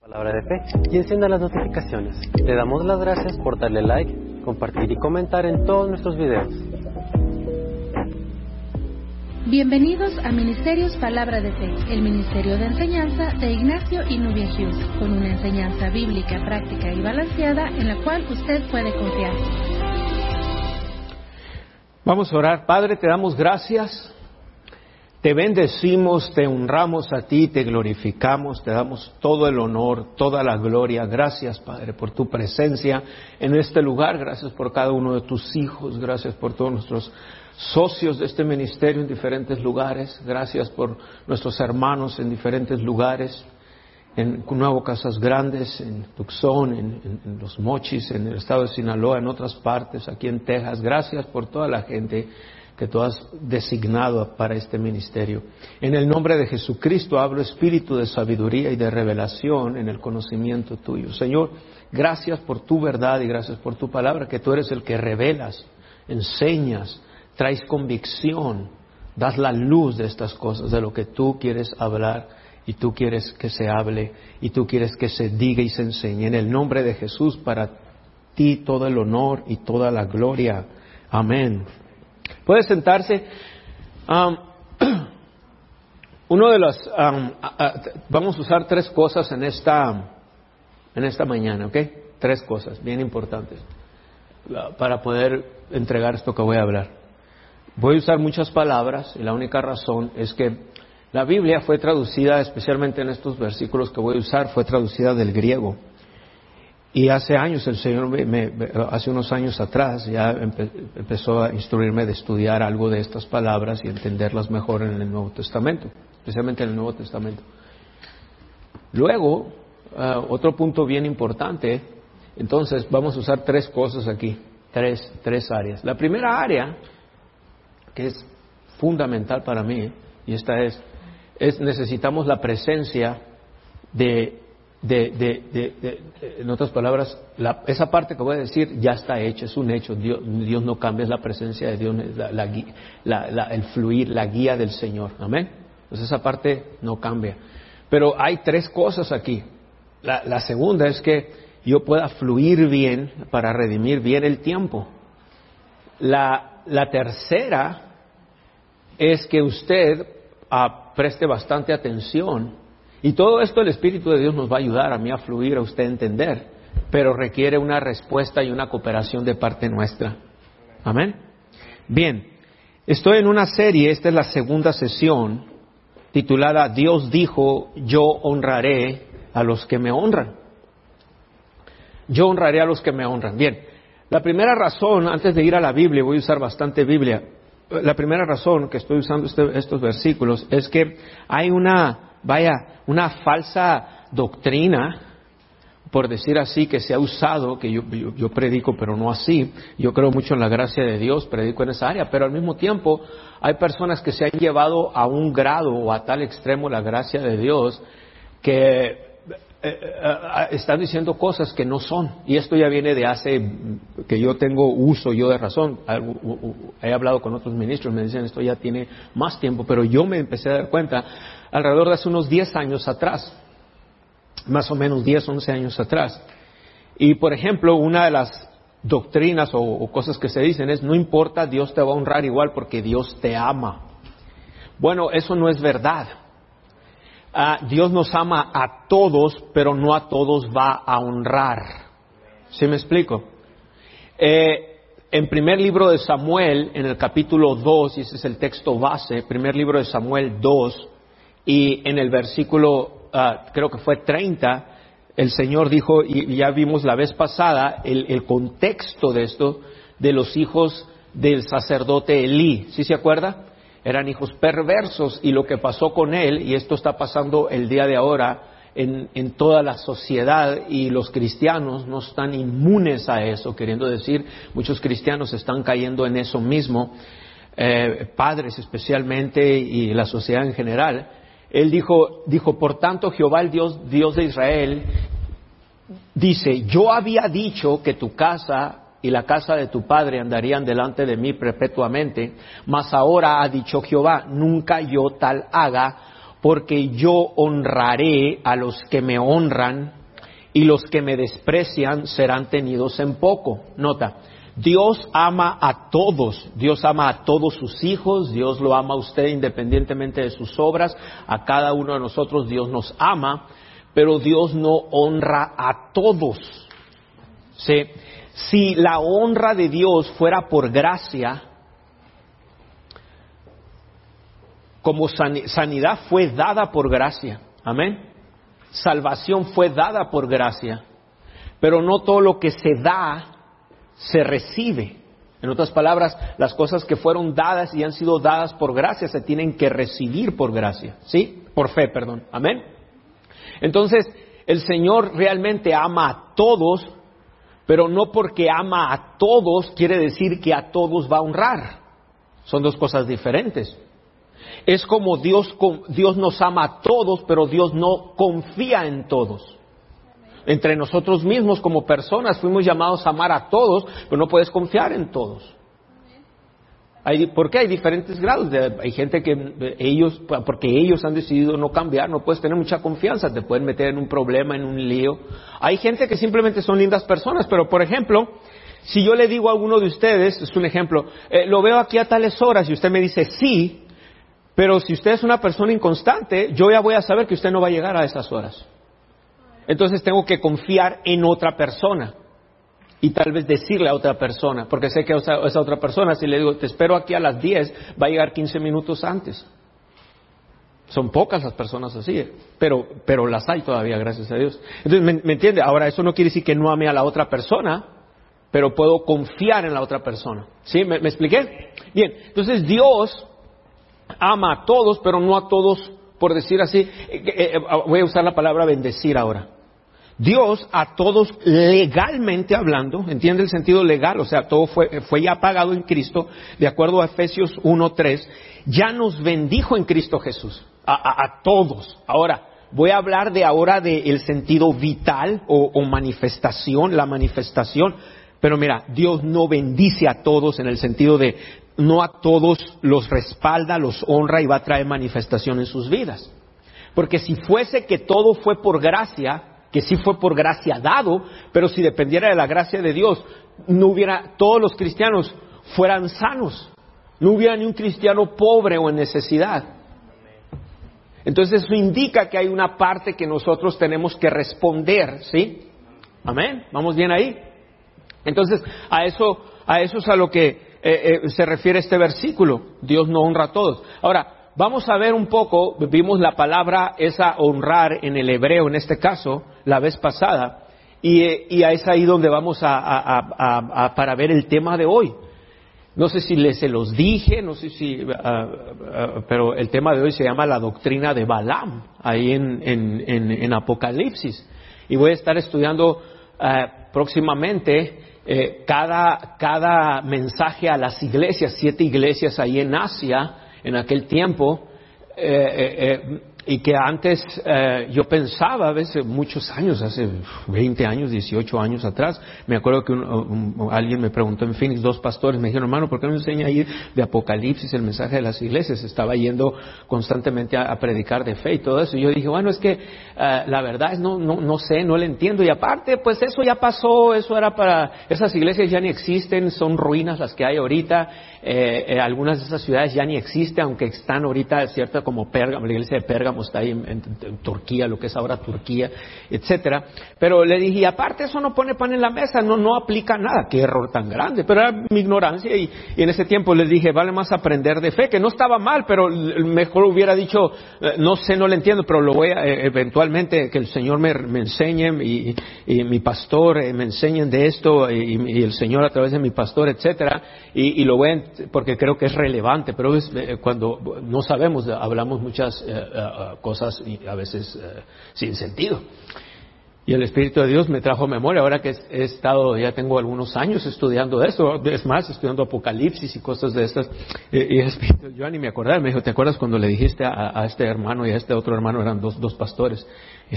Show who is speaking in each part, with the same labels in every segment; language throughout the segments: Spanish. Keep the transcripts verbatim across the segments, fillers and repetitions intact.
Speaker 1: Palabra de fe y encienda las notificaciones. Te damos las gracias por darle like, compartir y comentar en todos nuestros videos.
Speaker 2: Bienvenidos a Ministerios Palabra de Fe, el ministerio de enseñanza de Ignacio y Nubia Hughes, con una enseñanza bíblica, práctica y balanceada en la cual usted puede confiar.
Speaker 3: Vamos a orar. Padre, te damos gracias. Te bendecimos, te honramos a ti, te glorificamos, te damos todo el honor, toda la gloria. Gracias, Padre, por tu presencia en este lugar. Gracias por cada uno de tus hijos. Gracias por todos nuestros socios de este ministerio en diferentes lugares. Gracias por nuestros hermanos en diferentes lugares, en Nuevo Casas Grandes, en Tucson, en, en, en Los Mochis, en el estado de Sinaloa, en otras partes, aquí en Texas. Gracias por toda la gente que tú has designado para este ministerio. En el nombre de Jesucristo hablo espíritu de sabiduría y de revelación en el conocimiento tuyo. Señor, gracias por tu verdad y gracias por tu palabra, que tú eres el que revelas, enseñas, traes convicción, das la luz de estas cosas, de lo que tú quieres hablar y tú quieres que se hable y tú quieres que se diga y se enseñe. En el nombre de Jesús, para ti todo el honor y toda la gloria. Amén. Puede sentarse. Um, uno de los, um, uh, uh, vamos a usar tres cosas en esta, en esta mañana, ¿ok? Tres cosas bien importantes uh, para poder entregar esto que voy a hablar. Voy a usar muchas palabras y la única razón es que la Biblia fue traducida, especialmente en estos versículos que voy a usar, fue traducida del griego. Y hace años, el Señor, me, me, hace unos años atrás, ya empe, empezó a instruirme de estudiar algo de estas palabras y entenderlas mejor en el Nuevo Testamento, especialmente en el Nuevo Testamento. Luego, uh, otro punto bien importante, entonces vamos a usar tres cosas aquí, tres, tres áreas. La primera área, que es fundamental para mí, y esta es, es necesitamos la presencia de... De, de, de, de, de, en otras palabras, la, esa parte que voy a decir ya está hecha, es un hecho. Dios, Dios no cambia, es la presencia de Dios, la, la, la, la, el fluir, la guía del Señor. Amén. Entonces esa parte no cambia. Pero hay tres cosas aquí. La, la segunda es que yo pueda fluir bien para redimir bien el tiempo. La, la tercera es que usted ah, preste bastante atención. Y todo esto el Espíritu de Dios nos va a ayudar a mí a fluir, a usted a entender, pero requiere una respuesta y una cooperación de parte nuestra. Amén. Bien, estoy en una serie, esta es la segunda sesión, titulada Dios dijo, yo honraré a los que me honran. Yo honraré a los que me honran. Bien, la primera razón, antes de ir a la Biblia, voy a usar bastante Biblia, la primera razón que estoy usando este, estos versículos es que hay una... Vaya, una falsa doctrina, por decir así, que se ha usado, que yo, yo, yo predico, pero no así. Yo creo mucho en la gracia de Dios, predico en esa área, pero al mismo tiempo hay personas que se han llevado a un grado o a tal extremo la gracia de Dios que eh, eh, están diciendo cosas que no son. Y esto ya viene de hace, que yo tengo uso yo de razón. He hablado con otros ministros, me dicen esto ya tiene más tiempo, pero yo me empecé a dar cuenta alrededor de hace unos diez años atrás, más o menos diez, once años atrás. Y por ejemplo, una de las doctrinas o, o cosas que se dicen es, no importa, Dios te va a honrar igual porque Dios te ama. Bueno, eso no es verdad. Uh, Dios nos ama a todos, pero no a todos va a honrar. ¿Sí me explico? Eh, en primer libro de Samuel, en el capítulo dos, y ese es el texto base, primer libro de Samuel dos, y en el versículo, uh, creo que fue treinta, el Señor dijo, y ya vimos la vez pasada, el, el contexto de esto, de los hijos del sacerdote Elí. ¿Sí se acuerda? Eran hijos perversos, y lo que pasó con él, y esto está pasando el día de ahora en, en toda la sociedad, y los cristianos no están inmunes a eso, queriendo decir, muchos cristianos están cayendo en eso mismo, eh, padres especialmente, y la sociedad en general. Él dijo, dijo, por tanto Jehová el Dios, Dios de Israel, dice, yo había dicho que tu casa y la casa de tu padre andarían delante de mí perpetuamente, mas ahora ha dicho Jehová, nunca yo tal haga, porque yo honraré a los que me honran y los que me desprecian serán tenidos en poco. Nota, Dios ama a todos, Dios ama a todos sus hijos, Dios lo ama a usted independientemente de sus obras, a cada uno de nosotros Dios nos ama, pero Dios no honra a todos. ¿Sí? Si la honra de Dios fuera por gracia, como sanidad fue dada por gracia, amén, salvación fue dada por gracia, pero no todo lo que se da se recibe. En otras palabras, las cosas que fueron dadas y han sido dadas por gracia se tienen que recibir por gracia, ¿sí? Por fe, perdón, amén. Entonces, el Señor realmente ama a todos, pero no porque ama a todos quiere decir que a todos va a honrar. Son dos cosas diferentes. Es como Dios, Dios nos ama a todos, pero Dios no confía en todos. Entre nosotros mismos como personas fuimos llamados a amar a todos, pero no puedes confiar en todos. Hay, ¿por qué? Hay diferentes grados. De, hay gente que ellos, porque ellos han decidido no cambiar, no puedes tener mucha confianza, te pueden meter en un problema, en un lío. Hay gente que simplemente son lindas personas, pero por ejemplo, si yo le digo a alguno de ustedes, es un ejemplo, eh, lo veo aquí a tales horas y usted me dice sí, pero si usted es una persona inconstante, yo ya voy a saber que usted no va a llegar a esas horas. Entonces tengo que confiar en otra persona y tal vez decirle a otra persona, porque sé que esa, esa otra persona, si le digo, te espero aquí a las diez, va a llegar quince minutos antes. Son pocas las personas así, pero, pero las hay todavía, gracias a Dios. Entonces, ¿me, me entiende? Ahora, eso no quiere decir que no ame a la otra persona, pero puedo confiar en la otra persona. ¿Sí? ¿Me, me expliqué? Bien, entonces Dios ama a todos, pero no a todos, por decir así, eh, eh, voy a usar la palabra bendecir ahora. Dios a todos legalmente hablando, ¿entiende el sentido legal? O sea, todo fue, fue ya pagado en Cristo, de acuerdo a Efesios uno tres, ya nos bendijo en Cristo Jesús, a, a, a todos. Ahora, voy a hablar de ahora del sentido vital o, o manifestación, la manifestación, pero mira, Dios no bendice a todos en el sentido de, no a todos los respalda, los honra y va a traer manifestación en sus vidas. Porque si fuese que todo fue por gracia, que sí fue por gracia dado, pero si dependiera de la gracia de Dios, no hubiera, todos los cristianos fueran sanos, no hubiera ni un cristiano pobre o en necesidad. Entonces eso indica que hay una parte que nosotros tenemos que responder, ¿sí? Amén, ¿vamos bien ahí? Entonces a eso, a eso es a lo que eh, eh, se refiere este versículo, Dios no honra a todos. Ahora, vamos a ver un poco, vimos la palabra esa honrar en el hebreo, en este caso, la vez pasada, y, y es ahí donde vamos a, a, a, a para ver el tema de hoy. No sé si les se los dije, no sé si, uh, uh, pero el tema de hoy se llama la doctrina de Balaam, ahí en, en, en, en Apocalipsis. Y voy a estar estudiando uh, próximamente eh, cada, cada mensaje a las iglesias, siete iglesias ahí en Asia, en aquel tiempo, eh, eh, eh, y que antes eh, yo pensaba, a veces muchos años, hace veinte años, dieciocho años atrás, me acuerdo que un, un, alguien me preguntó en Phoenix, dos pastores me dijeron, hermano, ¿por qué no enseña ahí de Apocalipsis el mensaje de las iglesias? Estaba yendo constantemente a, a predicar de fe y todo eso, y yo dije, bueno, es que uh, la verdad es no, no, no sé, no le entiendo, y aparte, pues eso ya pasó, eso era para, esas iglesias ya ni existen, son ruinas las que hay ahorita, eh, eh, algunas de esas ciudades ya ni existen, aunque están ahorita, cierto, como Pérgamo, la iglesia de Pérgamo está ahí en, en, en Turquía, lo que es ahora Turquía, etcétera. Pero le dije, y aparte eso no pone pan en la mesa, no, no aplica nada, qué error tan grande, pero era mi ignorancia, y, y en ese tiempo les dije, vale más aprender de fe, que no estaba mal, pero mejor hubiera dicho, eh, no sé, no le entiendo, pero lo voy a, eh, eventualmente, que el Señor me, me enseñe, y, y mi pastor eh, me enseñen de esto, y, y el Señor a través de mi pastor, etcétera, y, y lo voy a, porque creo que es relevante, pero es, eh, cuando no sabemos, hablamos muchas eh, uh, cosas y a veces eh, sin sentido. Y el Espíritu de Dios me trajo memoria, ahora que he estado, ya tengo algunos años estudiando esto, es más, estudiando Apocalipsis y cosas de estas, y, y el Espíritu, yo ni me acordaba, me dijo, ¿te acuerdas cuando le dijiste a, a este hermano y a este otro hermano, eran dos, dos pastores?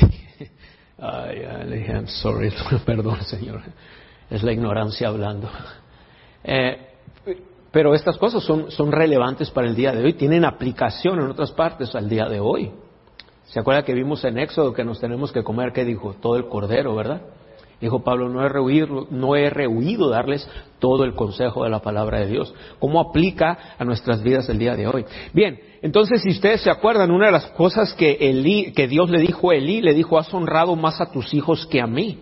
Speaker 3: Ay, le dije, I'm sorry, perdón, Señor, es la ignorancia hablando. Eh, pero estas cosas son, son relevantes para el día de hoy, tienen aplicación en otras partes al día de hoy. ¿Se acuerda que vimos en Éxodo que nos tenemos que comer, qué dijo? Todo el cordero, ¿verdad? Dijo Pablo, no he rehuido, no he rehuido darles todo el consejo de la palabra de Dios. ¿Cómo aplica a nuestras vidas el día de hoy? Bien, entonces si ustedes se acuerdan, una de las cosas que, Elí, que Dios le dijo a Elí, le dijo, has honrado más a tus hijos que a mí.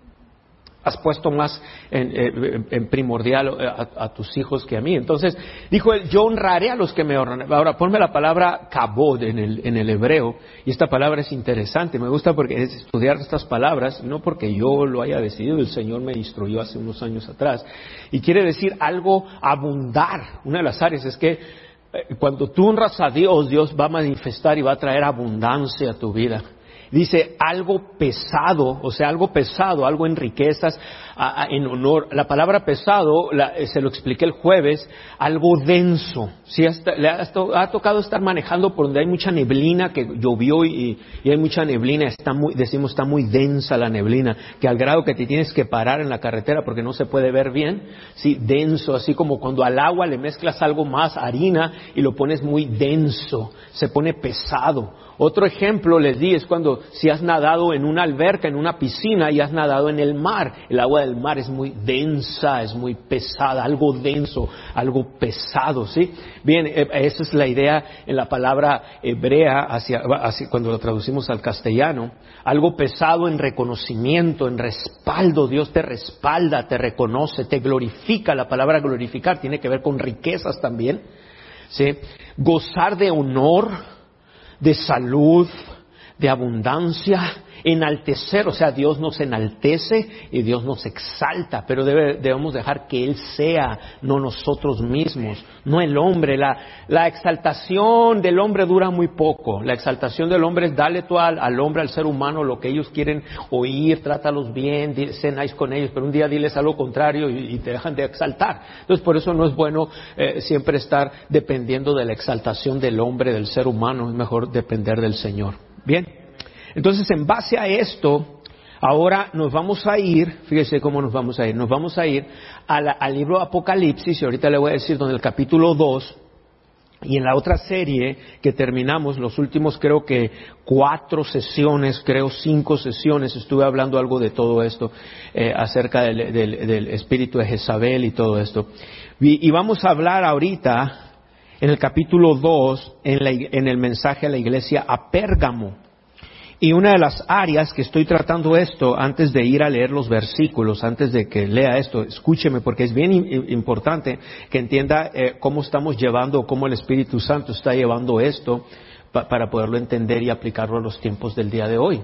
Speaker 3: Has puesto más en, en, en primordial a, a tus hijos que a mí. Entonces dijo él, yo honraré a los que me honran. Ahora ponme la palabra kabod en el, en el hebreo, y esta palabra es interesante, me gusta porque es estudiar estas palabras, no porque yo lo haya decidido, el Señor me instruyó hace unos años atrás, y quiere decir algo abundar. Una de las áreas es que eh, cuando tú honras a Dios, Dios va a manifestar y va a traer abundancia a tu vida. Dice algo pesado, o sea, algo pesado, algo en riquezas, a, a, en honor. La palabra pesado, la, se lo expliqué el jueves, algo denso. ¿Sí? Hasta, le ha, ha tocado estar manejando por donde hay mucha neblina, que llovió y, y hay mucha neblina, está muy, decimos está muy densa la neblina, que al grado que te tienes que parar en la carretera porque no se puede ver bien. Sí, denso, así como cuando al agua le mezclas algo más, harina, y lo pones muy denso, se pone pesado. Otro ejemplo les di es cuando si has nadado en una alberca, en una piscina y has nadado en el mar, el agua del mar es muy densa, es muy pesada, algo denso, algo pesado, ¿sí? Bien, esa es la idea en la palabra hebrea hacia, hacia, cuando lo traducimos al castellano, algo pesado en reconocimiento, en respaldo. Dios te respalda, te reconoce, te glorifica. La palabra glorificar tiene que ver con riquezas también, ¿sí? Gozar de honor, de salud, de abundancia, enaltecer, o sea, Dios nos enaltece y Dios nos exalta, pero debe, debemos dejar que Él sea, no nosotros mismos, no el hombre. La, la exaltación del hombre dura muy poco. La exaltación del hombre es darle tú al, al hombre, al ser humano, lo que ellos quieren oír, trátalos bien, sé nice con ellos, pero un día diles algo contrario y, y te dejan de exaltar. Entonces, por eso no es bueno eh, siempre estar dependiendo de la exaltación del hombre, del ser humano, es mejor depender del Señor. Bien. Entonces, en base a esto, ahora nos vamos a ir, fíjese cómo nos vamos a ir, nos vamos a ir a la, al libro Apocalipsis, y ahorita le voy a decir donde el capítulo dos, y en la otra serie que terminamos, los últimos creo que cuatro sesiones, creo cinco sesiones, estuve hablando algo de todo esto, eh, acerca del, del, del espíritu de Jezabel y todo esto. Y, y vamos a hablar ahorita, en el capítulo dos, en, la, en el mensaje a la iglesia a Pérgamo. Y una de las áreas que estoy tratando esto, antes de ir a leer los versículos, antes de que lea esto, escúcheme, porque es bien importante que entienda eh, cómo estamos llevando, cómo el Espíritu Santo está llevando esto pa- para poderlo entender y aplicarlo a los tiempos del día de hoy.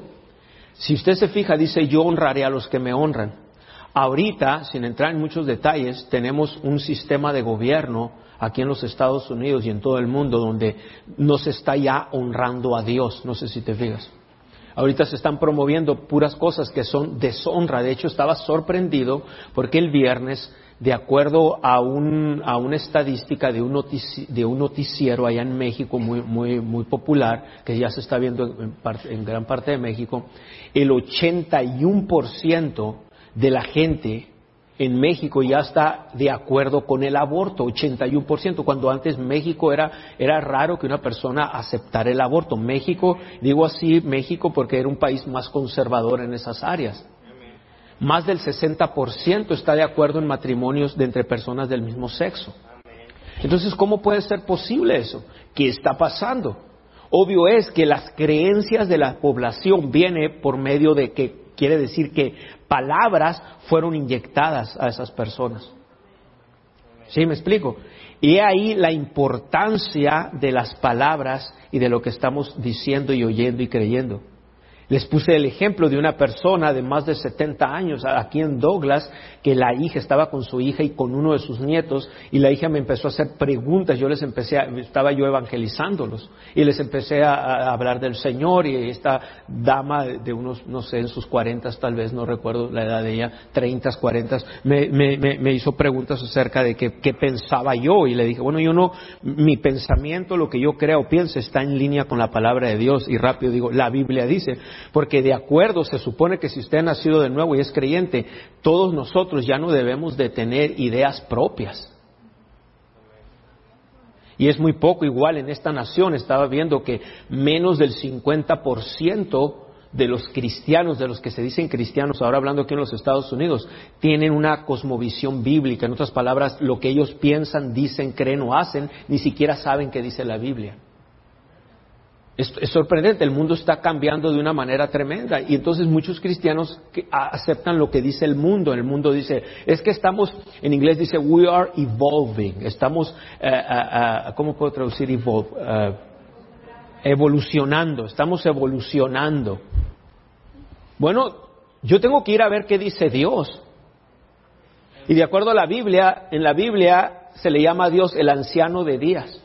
Speaker 3: Si usted se fija, dice, yo honraré a los que me honran. Ahorita, sin entrar en muchos detalles, tenemos un sistema de gobierno aquí en los Estados Unidos y en todo el mundo donde no se está ya honrando a Dios. No sé si te fijas. Ahorita se están promoviendo puras cosas que son deshonra. De hecho, estaba sorprendido porque el viernes, de acuerdo a, un, a una estadística de un, notici, de un noticiero allá en México muy, muy, muy popular, que ya se está viendo en, parte, en gran parte de México, el ochenta y uno por ciento de la gente en México ya está de acuerdo con el aborto, ochenta y uno por ciento, cuando antes México era, era raro que una persona aceptara el aborto. México, digo así México porque era un país más conservador en esas áreas. Más del sesenta por ciento está de acuerdo en matrimonios de entre personas del mismo sexo. Entonces, ¿cómo puede ser posible eso? ¿Qué está pasando? Obvio es que las creencias de la población vienen por medio de que quiere decir que palabras fueron inyectadas a esas personas. ¿Sí me explico? Y ahí la importancia de las palabras y de lo que estamos diciendo y oyendo y creyendo. Les puse el ejemplo de una persona de más de setenta años aquí en Douglas, que la hija estaba con su hija y con uno de sus nietos, y la hija me empezó a hacer preguntas. Yo les empecé, a, estaba yo evangelizándolos, y les empecé a, a hablar del Señor, y esta dama de unos, no sé, en sus cuarentas tal vez, no recuerdo la edad de ella, treintas, cuarentas, me, me, me, me hizo preguntas acerca de qué, qué pensaba yo, y le dije, bueno, yo no, mi pensamiento, lo que yo creo o pienso está en línea con la palabra de Dios, y rápido digo, la Biblia dice. Porque de acuerdo, se supone que si usted ha nacido de nuevo y es creyente, todos nosotros ya no debemos de tener ideas propias. Y es muy poco. Igual en esta nación estaba viendo que menos del cincuenta por ciento de los cristianos, de los que se dicen cristianos, ahora hablando aquí en los Estados Unidos, tienen una cosmovisión bíblica. En otras palabras, lo que ellos piensan, dicen, creen o hacen, ni siquiera saben qué dice la Biblia. Es, es sorprendente, el mundo está cambiando de una manera tremenda y entonces muchos cristianos que aceptan lo que dice el mundo. El mundo dice, es que estamos, en inglés dice, we are evolving, estamos, uh, uh, uh, ¿cómo puedo traducir evolve? Uh, evolucionando, estamos evolucionando. Bueno, yo tengo que ir a ver qué dice Dios. Y de acuerdo a la Biblia, en la Biblia se le llama a Dios el anciano de días.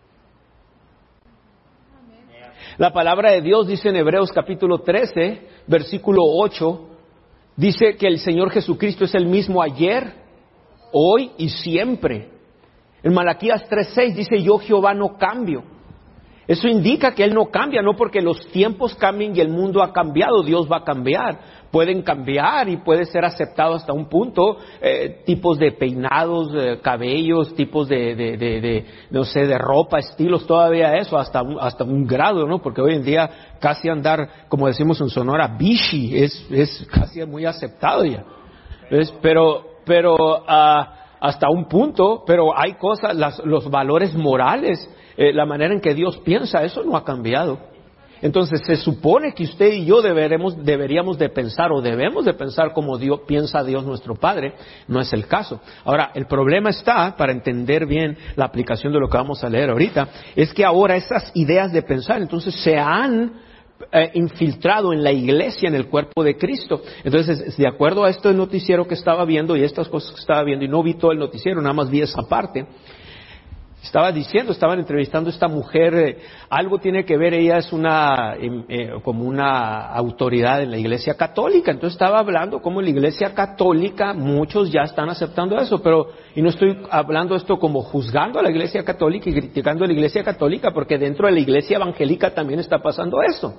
Speaker 3: La palabra de Dios dice en Hebreos capítulo trece, versículo ocho, dice que el Señor Jesucristo es el mismo ayer, hoy y siempre. En Malaquías tres seis dice, yo Jehová no cambio. Eso indica que Él no cambia, no porque los tiempos cambien y el mundo ha cambiado, Dios va a cambiar. Pueden cambiar y puede ser aceptado hasta un punto, eh, tipos de peinados, eh, cabellos, tipos de, de, de, de, no sé, de ropa, estilos, todavía eso, hasta un, hasta un grado, ¿no? Porque hoy en día casi andar, como decimos en Sonora, bichi, es, es casi muy aceptado ya. ¿Ves? Pero, pero, uh, hasta un punto, pero hay cosas, las, los valores morales, eh, la manera en que Dios piensa, eso no ha cambiado. Entonces se supone que usted y yo deberemos, deberíamos de pensar o debemos de pensar como Dios piensa Dios nuestro Padre. No es el caso. Ahora, el problema está, para entender bien la aplicación de lo que vamos a leer ahorita, es que ahora esas ideas de pensar entonces se han eh, infiltrado en la iglesia, en el cuerpo de Cristo. Entonces, de acuerdo a este noticiero que estaba viendo y estas cosas que estaba viendo, y no vi todo el noticiero, nada más vi esa parte, estaba diciendo, estaban entrevistando a esta mujer, eh, algo tiene que ver, ella es una, eh, eh, como una autoridad en la Iglesia Católica, entonces estaba hablando como la Iglesia Católica, muchos ya están aceptando eso, pero, y no estoy hablando esto como juzgando a la Iglesia Católica y criticando a la Iglesia Católica, porque dentro de la Iglesia Evangélica también está pasando eso.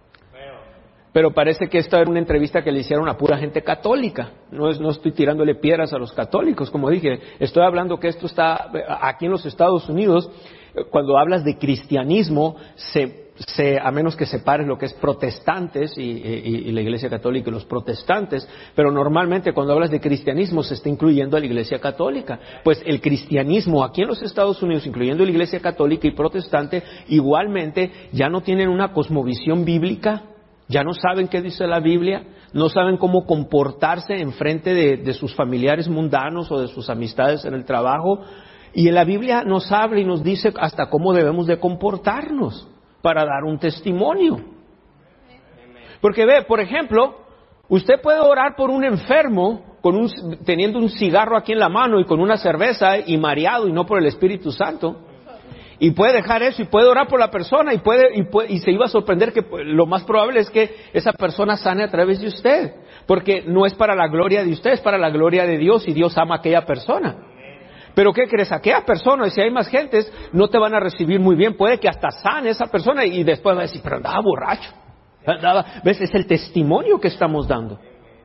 Speaker 3: Pero parece que esta era una entrevista que le hicieron a pura gente católica. No es, no estoy tirándole piedras a los católicos, como dije. Estoy hablando que esto está aquí en los Estados Unidos. Cuando hablas de cristianismo, se, se, a menos que separes lo que es protestantes y, y, y la Iglesia Católica y los protestantes, pero normalmente cuando hablas de cristianismo se está incluyendo a la Iglesia Católica. Pues el cristianismo aquí en los Estados Unidos, incluyendo la Iglesia Católica y protestante, igualmente ya no tienen una cosmovisión bíblica. Ya no saben qué dice la Biblia, no saben cómo comportarse en frente de, de sus familiares mundanos o de sus amistades en el trabajo. Y en la Biblia nos habla y nos dice hasta cómo debemos de comportarnos para dar un testimonio. Porque ve, por ejemplo, usted puede orar por un enfermo con un, teniendo un cigarro aquí en la mano y con una cerveza y mareado y no por el Espíritu Santo. Y puede dejar eso y puede orar por la persona y puede, y puede y se iba a sorprender que lo más probable es que esa persona sane a través de usted, porque no es para la gloria de usted, es para la gloria de Dios y Dios ama a aquella persona. Pero ¿qué crees? Aquella persona, y si hay más gentes, no te van a recibir muy bien, puede que hasta sane esa persona y después va a decir, pero andaba borracho, andaba, ¿ves? Es el testimonio que estamos dando.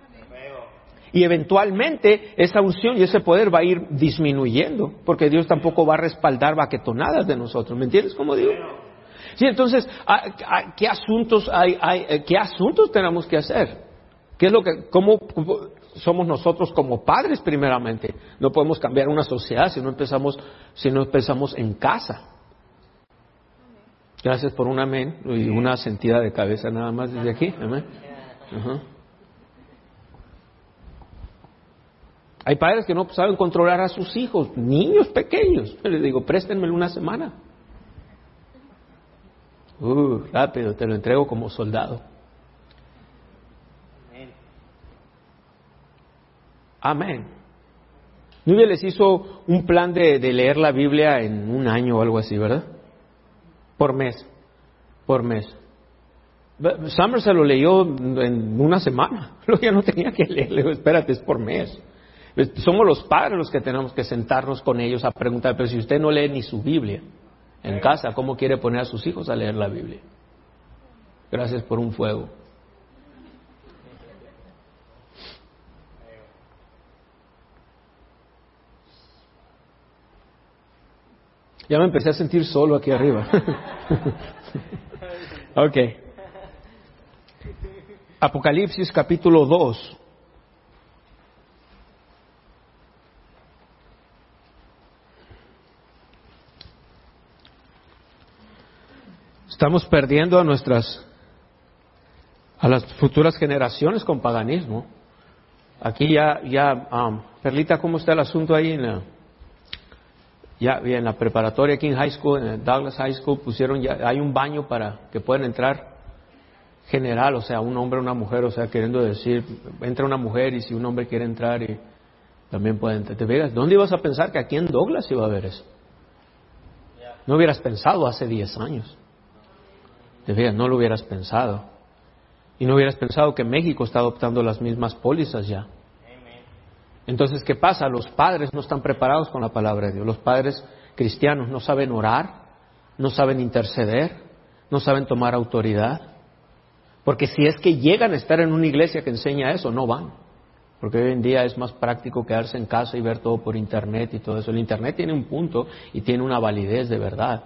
Speaker 3: Y eventualmente esa unción y ese poder va a ir disminuyendo, porque Dios tampoco va a respaldar baquetonadas de nosotros. ¿Me entiendes cómo digo? Sí, entonces, ¿qué asuntos hay, hay, qué asuntos tenemos que hacer? ¿Qué es lo que, cómo, cómo somos nosotros como padres primeramente? No podemos cambiar una sociedad si no empezamos, si no empezamos en casa. Gracias por un amén y una sentida de cabeza nada más desde aquí. Amén. Uh-huh. Hay padres que no saben controlar a sus hijos, niños pequeños. Yo les digo, préstenmelo una semana. Uh, rápido, te lo entrego como soldado. Amén. Nubia les hizo un plan de, de leer la Biblia en un año o algo así, ¿verdad? Por mes, por mes. Summer se lo leyó en una semana. Luego ya no tenía que leer. Le digo, espérate, es por mes. Somos los padres los que tenemos que sentarnos con ellos a preguntar, pero si usted no lee ni su Biblia en casa, ¿cómo quiere poner a sus hijos a leer la Biblia? Gracias por un fuego. Ya me empecé a sentir solo aquí arriba. Ok. Apocalipsis capítulo dos. Estamos perdiendo a nuestras, a las futuras generaciones con paganismo. Aquí ya, ya, um, Perlita, ¿cómo está el asunto ahí en la, ya en la preparatoria aquí en High School, en Douglas High School pusieron ya, hay un baño para que puedan entrar general, o sea, un hombre o una mujer, o sea, queriendo decir, entra una mujer y si un hombre quiere entrar y también puede entrar. ¿Te fijas? ¿Dónde ibas a pensar que aquí en Douglas iba a haber eso? No hubieras pensado hace diez años. Te fijas, no lo hubieras pensado. Y no hubieras pensado que México está adoptando las mismas pólizas ya. Entonces, ¿qué pasa? Los padres no están preparados con la palabra de Dios. Los padres cristianos no saben orar, no saben interceder, no saben tomar autoridad. Porque si es que llegan a estar en una iglesia que enseña eso, no van. Porque hoy en día es más práctico quedarse en casa y ver todo por internet y todo eso. El internet tiene un punto y tiene una validez de verdad.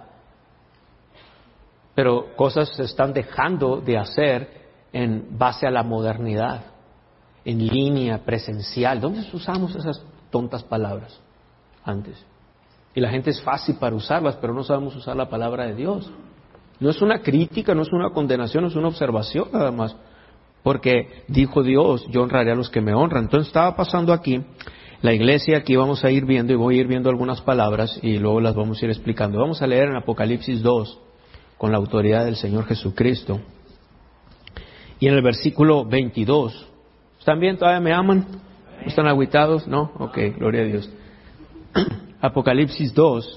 Speaker 3: Pero cosas se están dejando de hacer en base a la modernidad, en línea, presencial. ¿Dónde usamos esas tontas palabras antes? Y la gente es fácil para usarlas, pero no sabemos usar la palabra de Dios. No es una crítica, no es una condenación, es una observación nada más. Porque dijo Dios, yo honraré a los que me honran. Entonces estaba pasando aquí, la iglesia, aquí vamos a ir viendo y voy a ir viendo algunas palabras y luego las vamos a ir explicando. Vamos a leer en Apocalipsis dos, con la autoridad del Señor Jesucristo. Y en el versículo veintidós, ¿están bien? ¿Todavía me aman? ¿Están agüitados? ¿No? Ok, gloria a Dios. Apocalipsis dos.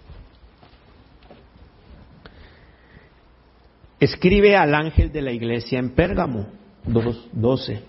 Speaker 3: Escribe al ángel de la iglesia en Pérgamo, dos doce.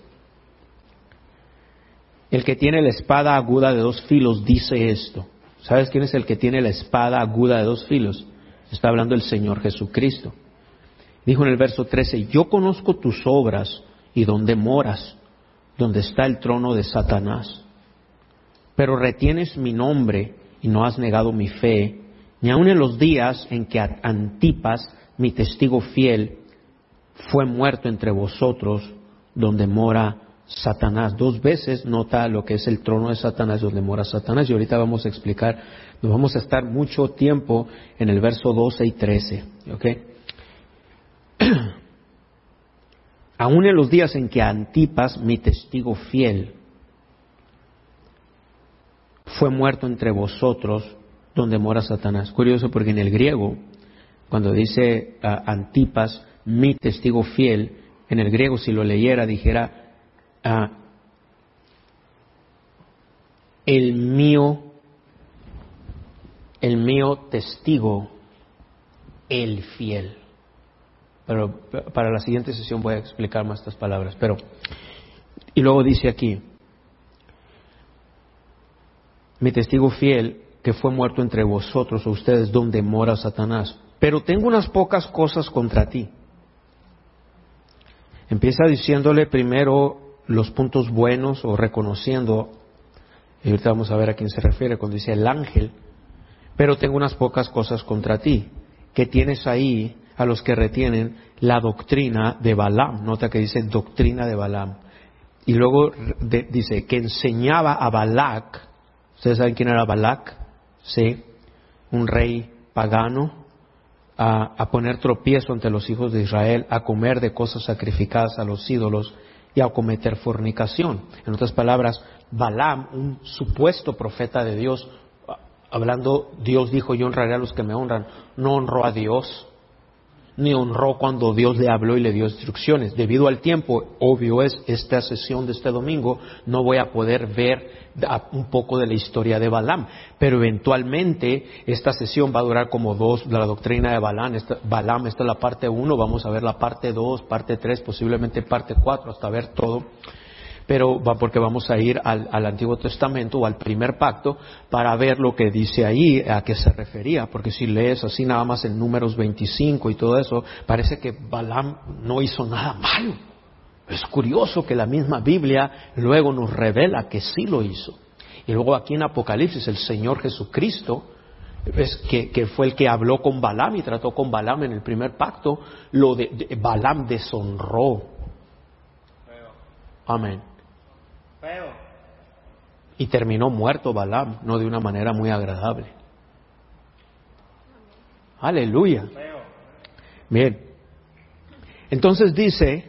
Speaker 3: El que tiene la espada aguda de dos filos dice esto. ¿Sabes quién es el que tiene la espada aguda de dos filos? Está hablando el Señor Jesucristo. Dijo en el verso trece, yo conozco tus obras y dónde moras, donde está el trono de Satanás. Pero retienes mi nombre y no has negado mi fe, ni aun en los días en que Antipas, mi testigo fiel, fue muerto entre vosotros, donde mora Satanás. Dos veces nota lo que es el trono de Satanás, donde mora Satanás, y ahorita vamos a explicar, nos vamos a estar mucho tiempo en el verso doce y trece, ¿ok? Aún en los días en que Antipas, mi testigo fiel, fue muerto entre vosotros, donde mora Satanás. Curioso porque en el griego, cuando dice uh, Antipas, mi testigo fiel, en el griego si lo leyera dijera uh, el mío, el mío testigo, el fiel. Pero para la siguiente sesión voy a explicar más estas palabras. Pero y luego dice aquí, mi testigo fiel que fue muerto entre vosotros o ustedes, donde mora Satanás. Pero tengo unas pocas cosas contra ti. Empieza diciéndole primero los puntos buenos o reconociendo, y ahorita vamos a ver a quién se refiere cuando dice el ángel, pero tengo unas pocas cosas contra ti, que tienes ahí a los que retienen la doctrina de Balaam. Nota que dice doctrina de Balaam. Y luego de, dice que enseñaba a Balac. ¿Ustedes saben quién era Balac? Sí, un rey pagano. A, a poner tropiezo ante los hijos de Israel, a comer de cosas sacrificadas a los ídolos y a cometer fornicación. En otras palabras, Balaam, un supuesto profeta de Dios, hablando, Dios dijo, yo honraré a los que me honran, no honró a Dios, ni honró cuando Dios le habló y le dio instrucciones. Debido al tiempo, obvio es, esta sesión de este domingo, no voy a poder ver un poco de la historia de Balaam, pero eventualmente esta sesión va a durar como dos, la doctrina de Balaam. Esta, Balaam, esta es la parte uno, vamos a ver la parte dos, parte tres, posiblemente parte cuatro, hasta ver todo. Pero va porque vamos a ir al, al Antiguo Testamento o al primer pacto para ver lo que dice ahí, a qué se refería, porque si lees así nada más en Números veinticinco y todo eso, parece que Balaam no hizo nada malo. Es curioso que la misma Biblia luego nos revela que sí lo hizo. Y luego aquí en Apocalipsis el Señor Jesucristo es que, que fue el que habló con Balaam y trató con Balaam en el primer pacto, lo de, de Balaam deshonró. Amén. Y terminó muerto Balaam, no de una manera muy agradable. Aleluya. Bien. Entonces dice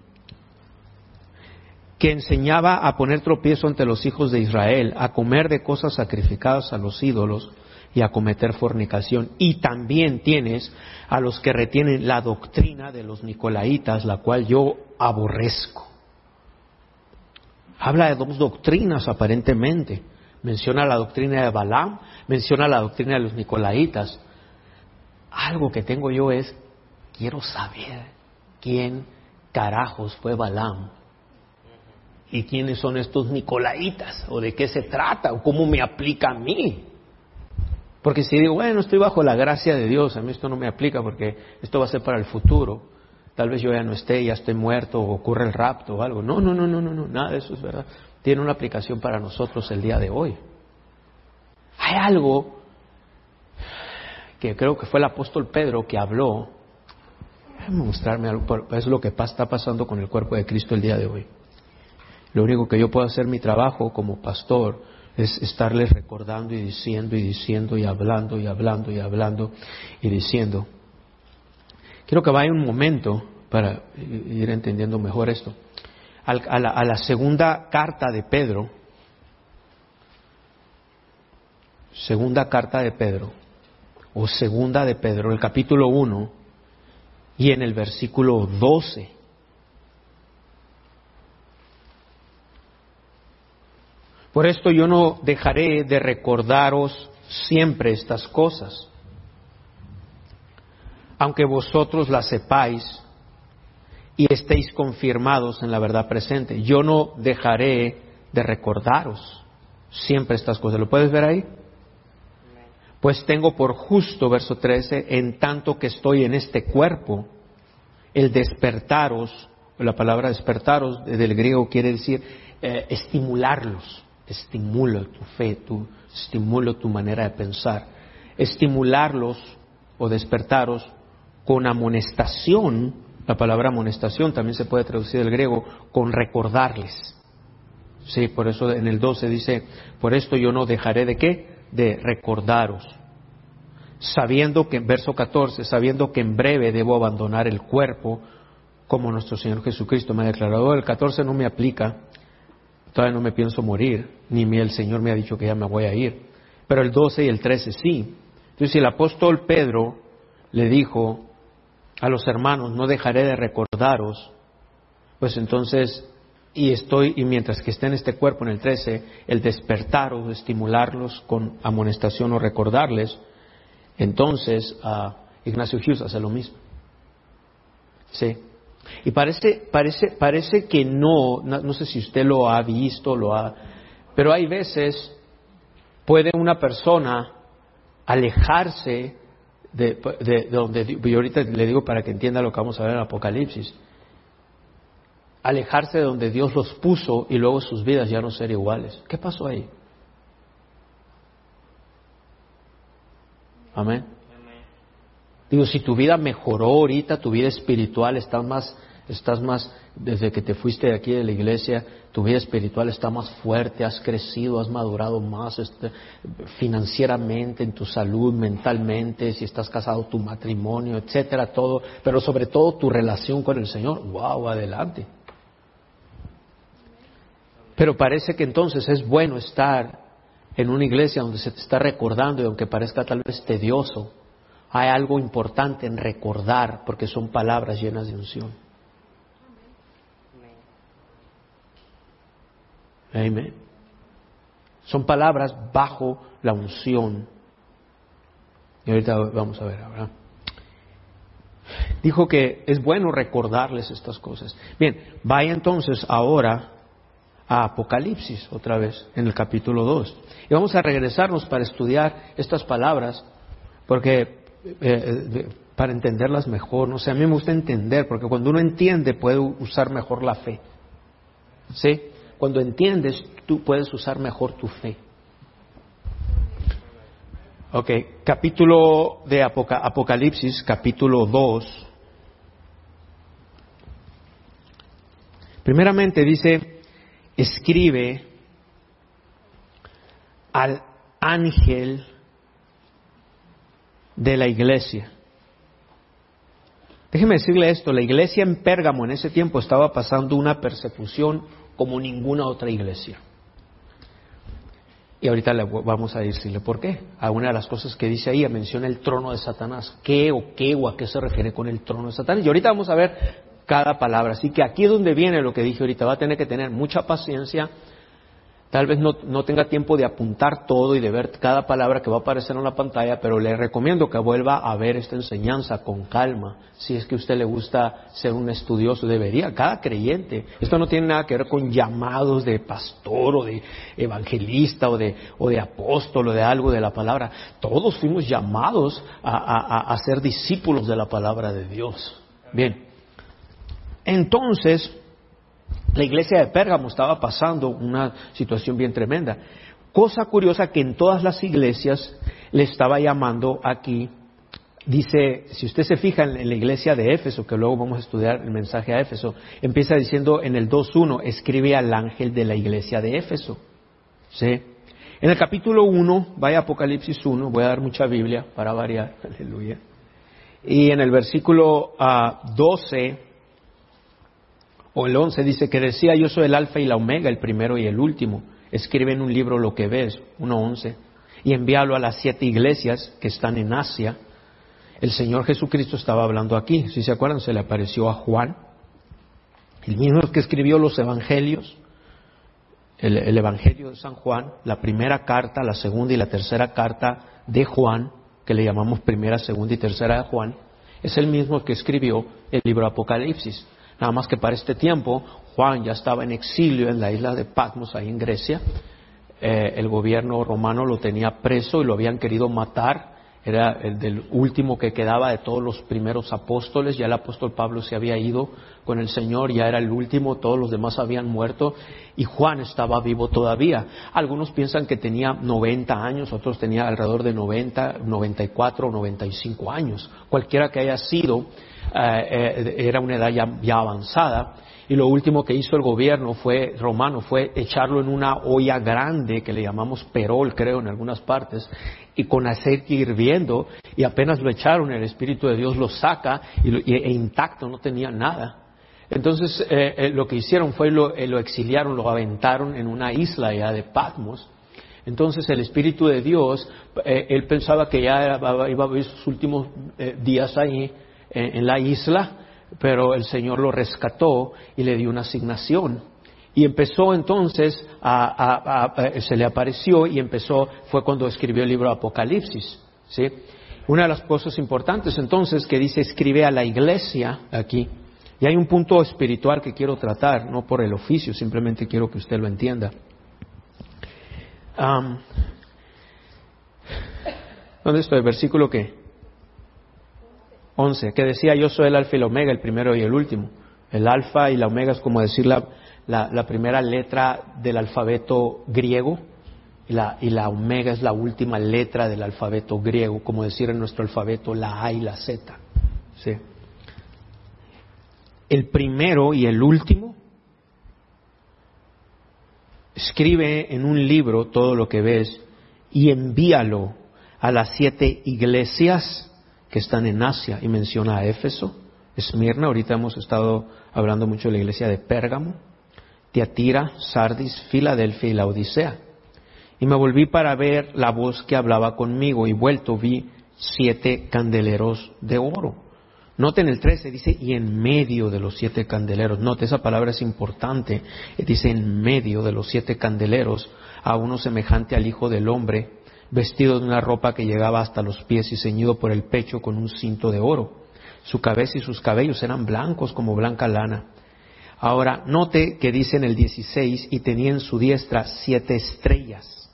Speaker 3: que enseñaba a poner tropiezo ante los hijos de Israel, a comer de cosas sacrificadas a los ídolos y a cometer fornicación. Y también tienes a los que retienen la doctrina de los nicolaitas, la cual yo aborrezco. Habla de dos doctrinas aparentemente. Menciona la doctrina de Balaam, menciona la doctrina de los nicolaitas. Algo que tengo yo es, quiero saber quién carajos fue Balaam. ¿Y quiénes son estos nicolaitas? ¿O de qué se trata? ¿O cómo me aplica a mí? Porque si digo, bueno, estoy bajo la gracia de Dios, a mí esto no me aplica porque esto va a ser para el futuro. Tal vez yo ya no esté, ya estoy muerto, o ocurre el rapto o algo. No, no, no, no, no, no, nada de eso es verdad. Tiene una aplicación para nosotros el día de hoy. Hay algo que creo que fue el apóstol Pedro que habló. Déjame mostrarme algo, es lo que está pasando con el cuerpo de Cristo el día de hoy. Lo único que yo puedo hacer mi trabajo como pastor es estarles recordando y diciendo y diciendo y hablando y hablando y hablando y diciendo. Quiero que vaya un momento para ir entendiendo mejor esto. A la, a la segunda carta de Pedro, segunda carta de Pedro, o segunda de Pedro, el capítulo uno, y en el versículo doce. Por esto yo no dejaré de recordaros siempre estas cosas, aunque vosotros las sepáis y estéis confirmados en la verdad presente. Yo no dejaré de recordaros siempre estas cosas. ¿Lo puedes ver ahí? Pues tengo por justo, verso trece, en tanto que estoy en este cuerpo, el despertaros, la palabra despertaros del griego quiere decir eh, estimularlos. Estimulo tu fe, tu, estimulo tu manera de pensar. Estimularlos o despertaros con amonestación. La palabra amonestación también se puede traducir del griego con recordarles. Sí, por eso en el doce dice, por esto yo no dejaré de qué, de recordaros. Sabiendo que, verso catorce, sabiendo que en breve debo abandonar el cuerpo, como nuestro Señor Jesucristo me ha declarado. El catorce no me aplica. Todavía no me pienso morir, ni el Señor me ha dicho que ya me voy a ir. Pero el doce y el trece sí. Entonces, si el apóstol Pedro le dijo a los hermanos, no dejaré de recordaros, pues entonces, y estoy, y mientras que esté en este cuerpo, en el trece, el despertaros, estimularlos con amonestación o recordarles, entonces uh, Ignacio Hughes hace lo mismo. Sí. Y parece, parece, parece que no, no, no sé si usted lo ha visto, lo ha, pero hay veces puede una persona alejarse de, de, de donde, y ahorita le digo para que entienda lo que vamos a ver en Apocalipsis, alejarse de donde Dios los puso y luego sus vidas ya no ser iguales. ¿Qué pasó ahí? Amén. Digo, si tu vida mejoró ahorita, tu vida espiritual está más, estás más, desde que te fuiste de aquí de la iglesia, tu vida espiritual está más fuerte, has crecido, has madurado más este, financieramente, en tu salud, mentalmente, si estás casado, tu matrimonio, etcétera, todo, pero sobre todo tu relación con el Señor. ¡Wow! Adelante. Pero parece que entonces es bueno estar en una iglesia donde se te está recordando y aunque parezca tal vez tedioso, hay algo importante en recordar porque son palabras llenas de unción. Amén. Son palabras bajo la unción. Y ahorita vamos a ver ahora. Dijo que es bueno recordarles estas cosas. Bien, vaya entonces ahora a Apocalipsis otra vez, en el capítulo dos. Y vamos a regresarnos para estudiar estas palabras, porque eh, para entenderlas mejor. No sé, a mí me gusta entender, porque cuando uno entiende puede usar mejor la fe. ¿Sí? Cuando entiendes, tú puedes usar mejor tu fe. Ok, capítulo de Apoca- Apocalipsis, capítulo dos. Primeramente dice, escribe al ángel de la iglesia. Déjeme decirle esto, la iglesia en Pérgamo en ese tiempo estaba pasando una persecución como ninguna otra iglesia. Y ahorita le vamos a decirle por qué. A una de las cosas que dice ahí, menciona el trono de Satanás. ¿Qué o qué o a qué se refiere con el trono de Satanás? Y ahorita vamos a ver cada palabra. Así que aquí es donde viene lo que dije ahorita. Va a tener que tener mucha paciencia. Tal vez no, no tenga tiempo de apuntar todo y de ver cada palabra que va a aparecer en la pantalla, pero le recomiendo que vuelva a ver esta enseñanza con calma. Si es que a usted le gusta ser un estudioso, debería, cada creyente. Esto no tiene nada que ver con llamados de pastor o de evangelista o de, o de apóstol o de algo de la palabra. Todos fuimos llamados a, a, a ser discípulos de la palabra de Dios. Bien, entonces la iglesia de Pérgamo estaba pasando una situación bien tremenda. Cosa curiosa que en todas las iglesias le estaba llamando aquí, dice, si usted se fija en la iglesia de Éfeso, que luego vamos a estudiar el mensaje a Éfeso, empieza diciendo en el dos uno, escribe al ángel de la iglesia de Éfeso. ¿Sí? En el capítulo uno, vaya a Apocalipsis uno, voy a dar mucha Biblia para variar, aleluya. Y en el versículo uh, doce o el once dice que decía, yo soy el alfa y la omega, el primero y el último. Escribe en un libro lo que ves, uno once, y envíalo a las siete iglesias que están en Asia. El Señor Jesucristo estaba hablando aquí. Si se acuerdan, se le apareció a Juan, el mismo que escribió los evangelios, el, el evangelio de San Juan, la primera carta, la segunda y la tercera carta de Juan, que le llamamos primera, segunda y tercera de Juan, es el mismo que escribió el libro Apocalipsis. Nada más que para este tiempo Juan ya estaba en exilio en la isla de Patmos, ahí en Grecia. Eh, el gobierno romano lo tenía preso y lo habían querido matar. Era el del último que quedaba de todos los primeros apóstoles. Ya el apóstol Pablo se había ido con el Señor, ya era el último, todos los demás habían muerto y Juan estaba vivo todavía. Algunos piensan que tenía noventa años, otros tenía alrededor de noventa, noventa y cuatro, noventa y cinco años. Cualquiera que haya sido, eh, eh, era una edad ya, ya avanzada. Y lo último que hizo el gobierno fue romano fue echarlo en una olla grande que le llamamos perol, creo, en algunas partes, y con aceite hirviendo, y apenas lo echaron, el Espíritu de Dios lo saca y, lo, y e intacto, no tenía nada. Entonces eh, eh, lo que hicieron fue lo, eh, lo exiliaron, lo aventaron en una isla ya de Patmos. Entonces el Espíritu de Dios, eh, él pensaba que ya era, iba a vivir sus últimos eh, días ahí eh, en la isla, pero el Señor lo rescató y le dio una asignación. Y empezó entonces, a, a, a, a, se le apareció y empezó, fue cuando escribió el libro Apocalipsis, ¿sí? Una de las cosas importantes entonces que dice, escribe a la iglesia aquí. Y hay un punto espiritual que quiero tratar, no por el oficio, simplemente quiero que usted lo entienda. Um, ¿Dónde estoy? ¿Versículo qué? once, que decía, yo soy el alfa y la omega, el primero y el último. El alfa y la omega es como decir la, la, la primera letra del alfabeto griego, y la, y la omega es la última letra del alfabeto griego, como decir en nuestro alfabeto la A y la Z. ¿Sí? El primero y el último, escribe en un libro todo lo que ves y envíalo a las siete iglesias que están en Asia, y menciona a Éfeso, Esmirna, ahorita hemos estado hablando mucho de la iglesia de Pérgamo, Tiatira, Sardis, Filadelfia y la Odisea. Y me volví para ver la voz que hablaba conmigo, y vuelto vi siete candeleros de oro. Noten el trece, dice, y en medio de los siete candeleros. Note, esa palabra es importante, dice en medio de los siete candeleros, a uno semejante al Hijo del Hombre, vestido de una ropa que llegaba hasta los pies y ceñido por el pecho con un cinto de oro. Su cabeza y sus cabellos eran blancos como blanca lana. Ahora, note que dice en el dieciséis, y tenía en su diestra siete estrellas.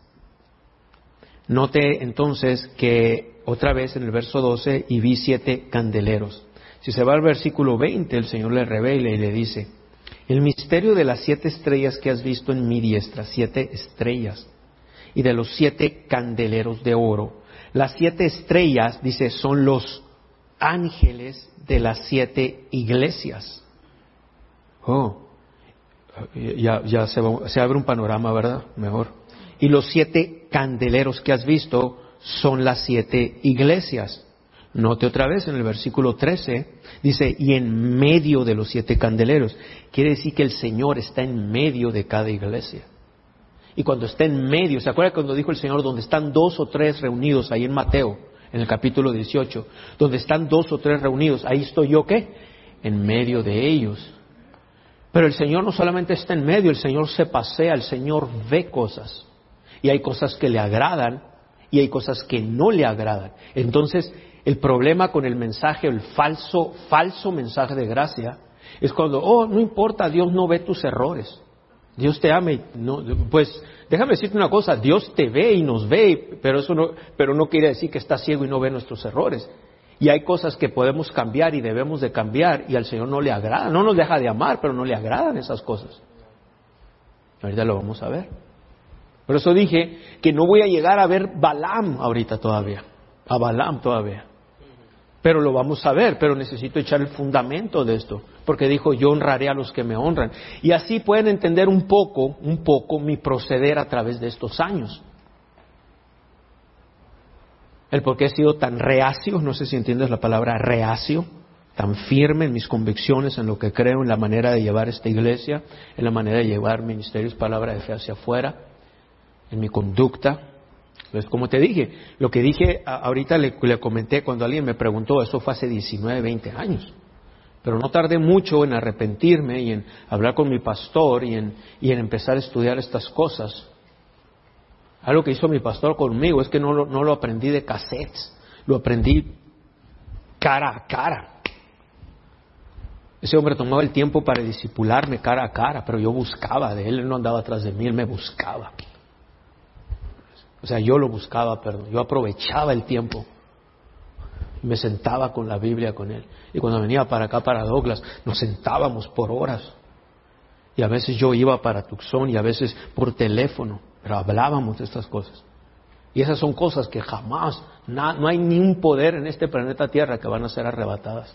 Speaker 3: Note entonces que otra vez en el verso doce, y vi siete candeleros. Si se va al versículo veinte, el Señor le revela y le dice, el misterio de las siete estrellas que has visto en mi diestra, siete estrellas, y de los siete candeleros de oro. Las siete estrellas, dice, son los ángeles de las siete iglesias. Oh, ya, ya se, va, se abre un panorama, ¿verdad? Mejor. Y los siete candeleros que has visto son las siete iglesias. Note otra vez en el versículo trece, dice, y en medio de los siete candeleros. Quiere decir que el Señor está en medio de cada iglesia. Y cuando está en medio, ¿se acuerda cuando dijo el Señor, donde están dos o tres reunidos, ahí en Mateo, en el capítulo dieciocho, donde están dos o tres reunidos, ahí estoy yo, ¿qué? En medio de ellos. Pero el Señor no solamente está en medio, el Señor se pasea, el Señor ve cosas. Y hay cosas que le agradan y hay cosas que no le agradan. Entonces, el problema con el mensaje, el falso, falso mensaje de gracia, es cuando, oh, no importa, Dios no ve tus errores. Dios te ama y no, pues déjame decirte una cosa, Dios te ve y nos ve, pero eso no, pero no quiere decir que está ciego y no ve nuestros errores. Y hay cosas que podemos cambiar y debemos de cambiar y al Señor no le agrada, no nos deja de amar, pero no le agradan esas cosas. Ahorita lo vamos a ver. Por eso dije que no voy a llegar a ver Balaam ahorita todavía, a Balaam todavía. Pero lo vamos a ver, pero necesito echar el fundamento de esto, porque dijo, yo honraré a los que me honran. Y así pueden entender un poco, un poco mi proceder a través de estos años. El por qué he sido tan reacio, no sé si entiendes la palabra reacio, tan firme en mis convicciones, en lo que creo, en la manera de llevar esta iglesia, en la manera de llevar ministerios, palabra de fe hacia afuera, en mi conducta. Pues como te dije, lo que dije ahorita le, le comenté cuando alguien me preguntó, eso fue hace diecinueve, veinte años. Pero no tardé mucho en arrepentirme y en hablar con mi pastor y en, y en empezar a estudiar estas cosas. Algo que hizo mi pastor conmigo es que no lo, no lo aprendí de cassettes, lo aprendí cara a cara. Ese hombre tomaba el tiempo para discipularme cara a cara, pero yo buscaba de él, él no andaba atrás de mí, él me buscaba. O sea, yo lo buscaba, perdón, yo aprovechaba el tiempo. Me sentaba con la Biblia con él. Y cuando venía para acá, para Douglas, nos sentábamos por horas. Y a veces yo iba para Tucson y a veces por teléfono, pero hablábamos de estas cosas. Y esas son cosas que jamás, na, no hay ni un poder en este planeta Tierra que van a ser arrebatadas.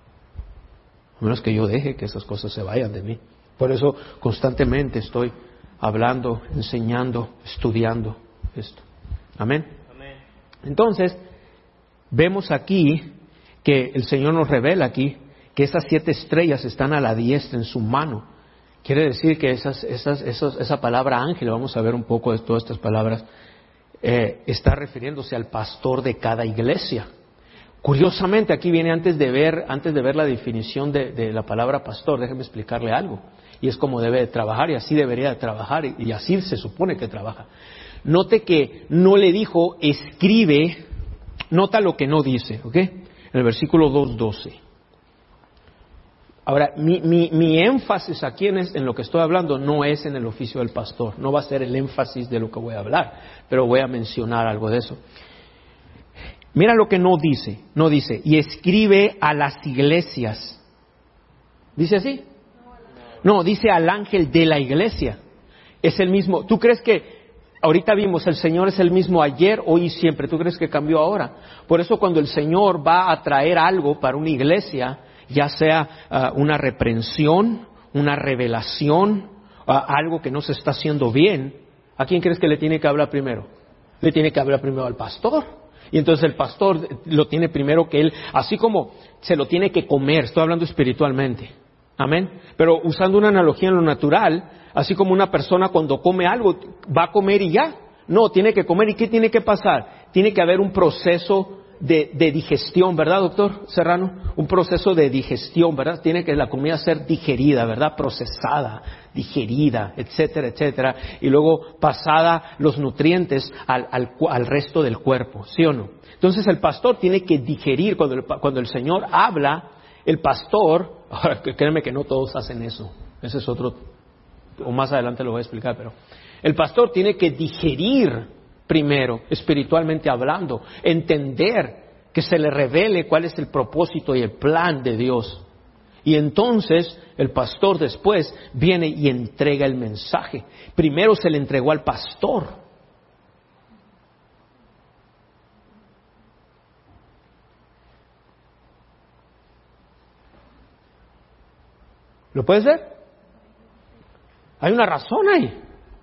Speaker 3: A menos que yo deje que esas cosas se vayan de mí. Por eso constantemente estoy hablando, enseñando, estudiando esto. Amén. Amén. Entonces, vemos aquí que el Señor nos revela aquí que esas siete estrellas están a la diestra en su mano. Quiere decir que esas, esas, esas, esa palabra ángel, vamos a ver un poco de todas estas palabras, eh, está refiriéndose al pastor de cada iglesia. Curiosamente, aquí viene antes de ver, antes de ver la definición de, de la palabra pastor, déjeme explicarle algo. Y es como debe de trabajar y así debería de trabajar y, y así se supone que trabaja. Note que no le dijo escribe, nota lo que no dice, ¿ok? En el versículo dos doce. Ahora, mi, mi, mi énfasis aquí en, es, en lo que estoy hablando no es en el oficio del pastor, no va a ser el énfasis de lo que voy a hablar, pero voy a mencionar algo de eso. Mira lo que no dice, no dice, y escribe a las iglesias. ¿Dice así? No, dice al ángel de la iglesia. Es el mismo. ¿Tú crees que ahorita vimos, el Señor es el mismo ayer, hoy y siempre? ¿Tú crees que cambió ahora? Por eso cuando el Señor va a traer algo para una iglesia, ya sea uh, una reprensión, una revelación, uh, algo que no se está haciendo bien, ¿a quién crees que le tiene que hablar primero? Le tiene que hablar primero al pastor. Y entonces el pastor lo tiene primero que él, así como se lo tiene que comer, estoy hablando espiritualmente. Amén. Pero usando una analogía en lo natural, así como una persona cuando come algo, va a comer y ya. No, tiene que comer. ¿Y qué tiene que pasar? Tiene que haber un proceso de, de digestión, ¿verdad, doctor Serrano? Un proceso de digestión, ¿verdad? Tiene que la comida ser digerida, ¿verdad? Procesada, digerida, etcétera, etcétera. Y luego pasada los nutrientes al, al, al resto del cuerpo, ¿sí o no? Entonces el pastor tiene que digerir. Cuando el, cuando el Señor habla, el pastor, ahora créeme que no todos hacen eso, ese es otro, o más adelante lo voy a explicar, pero el pastor tiene que digerir primero, espiritualmente hablando, entender, que se le revele cuál es el propósito y el plan de Dios. Y entonces el pastor después viene y entrega el mensaje. Primero se le entregó al pastor. ¿Lo puedes ver? Hay una razón ahí.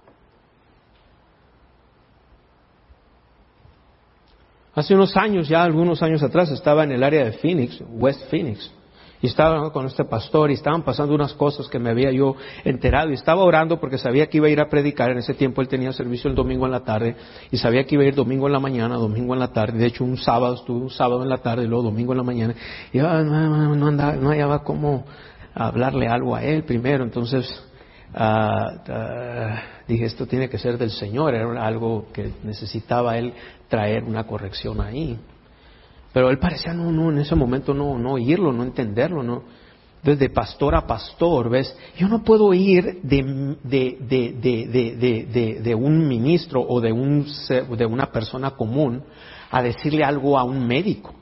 Speaker 3: Hace unos años, ya algunos años atrás, estaba en el área de Phoenix, West Phoenix, y estaba hablando con este pastor y estaban pasando unas cosas que me había yo enterado y estaba orando porque sabía que iba a ir a predicar. En ese tiempo él tenía servicio el domingo en la tarde y sabía que iba a ir domingo en la mañana, domingo en la tarde. De hecho, un sábado, estuve un sábado en la tarde y luego domingo en la mañana. Y yo no, no, no, andaba, no hallaba cómo hablarle algo a él primero. Entonces uh, uh, dije, esto tiene que ser del Señor. Era algo que necesitaba él traer una corrección ahí. Pero él parecía no, no, en ese momento no, no oírlo, no entenderlo, no. Desde pastor a pastor, ¿ves? Yo no puedo ir de, de, de, de, de, de, de, de un ministro o de, un, de una persona común a decirle algo a un médico.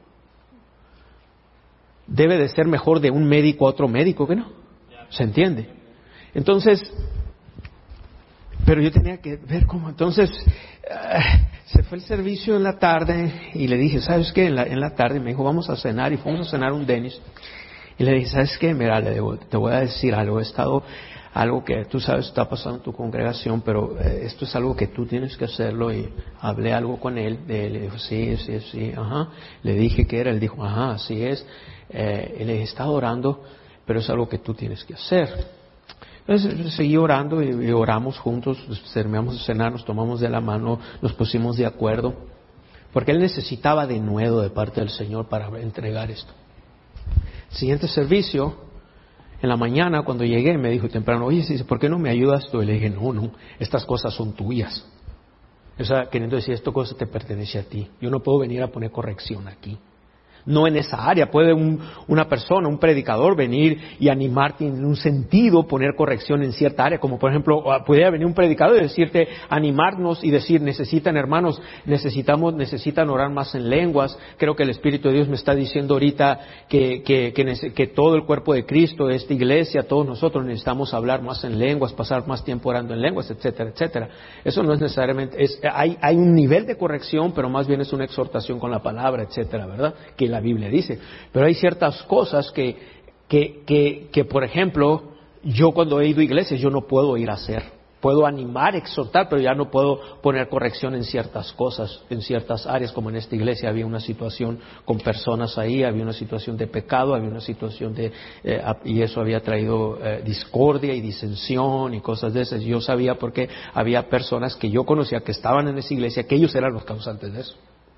Speaker 3: Debe de ser mejor de un médico a otro médico, ¿que no? ¿Se entiende? Entonces, pero yo tenía que ver cómo, entonces, uh, se fue el servicio en la tarde y le dije, ¿sabes qué? En la, en la tarde me dijo, vamos a cenar, y fuimos a cenar un Dennis. Y le dije, ¿sabes qué? Mira, le digo, te voy a decir algo, he estado, algo que tú sabes está pasando en tu congregación, pero eh, esto es algo que tú tienes que hacerlo. Y hablé algo con él, de él, le dijo, sí, sí, sí, ajá. Le dije que era, él dijo, ajá, así es. Eh, y le dije, está orando, pero es algo que tú tienes que hacer. Entonces seguí orando y, y oramos juntos, terminamos de cenar, nos tomamos de la mano, nos pusimos de acuerdo, porque él necesitaba de nuevo de parte del Señor para entregar esto. Siguiente servicio, en la mañana cuando llegué me dijo temprano, oye, ¿por qué no me ayudas tú? Y le dije, no, no, estas cosas son tuyas. O sea, queriendo decir, esta cosa te pertenece a ti. Yo no puedo venir a poner corrección aquí. No en esa área. Puede un, una persona, un predicador venir y animarte en un sentido, poner corrección en cierta área. Como por ejemplo, pudiera venir un predicador y decirte, animarnos y decir, necesitan hermanos, necesitamos, necesitan orar más en lenguas. Creo que el Espíritu de Dios me está diciendo ahorita que, que, que, que todo el cuerpo de Cristo, esta iglesia, todos nosotros necesitamos hablar más en lenguas, pasar más tiempo orando en lenguas, etcétera, etcétera. Eso no es necesariamente, es, hay, hay un nivel de corrección, pero más bien es una exhortación con la palabra, etcétera, ¿verdad? Que la Biblia dice. Pero hay ciertas cosas que, que, que, que, por ejemplo, yo cuando he ido a iglesias, yo no puedo ir a hacer. Puedo animar, exhortar, pero ya no puedo poner corrección en ciertas cosas, en ciertas áreas, como en esta iglesia había una situación con personas ahí, había una situación de pecado, había una situación de, eh, y eso había traído eh, discordia y disensión y cosas de esas. Yo sabía porque había personas que yo conocía que estaban en esa iglesia, que ellos eran los causantes de eso.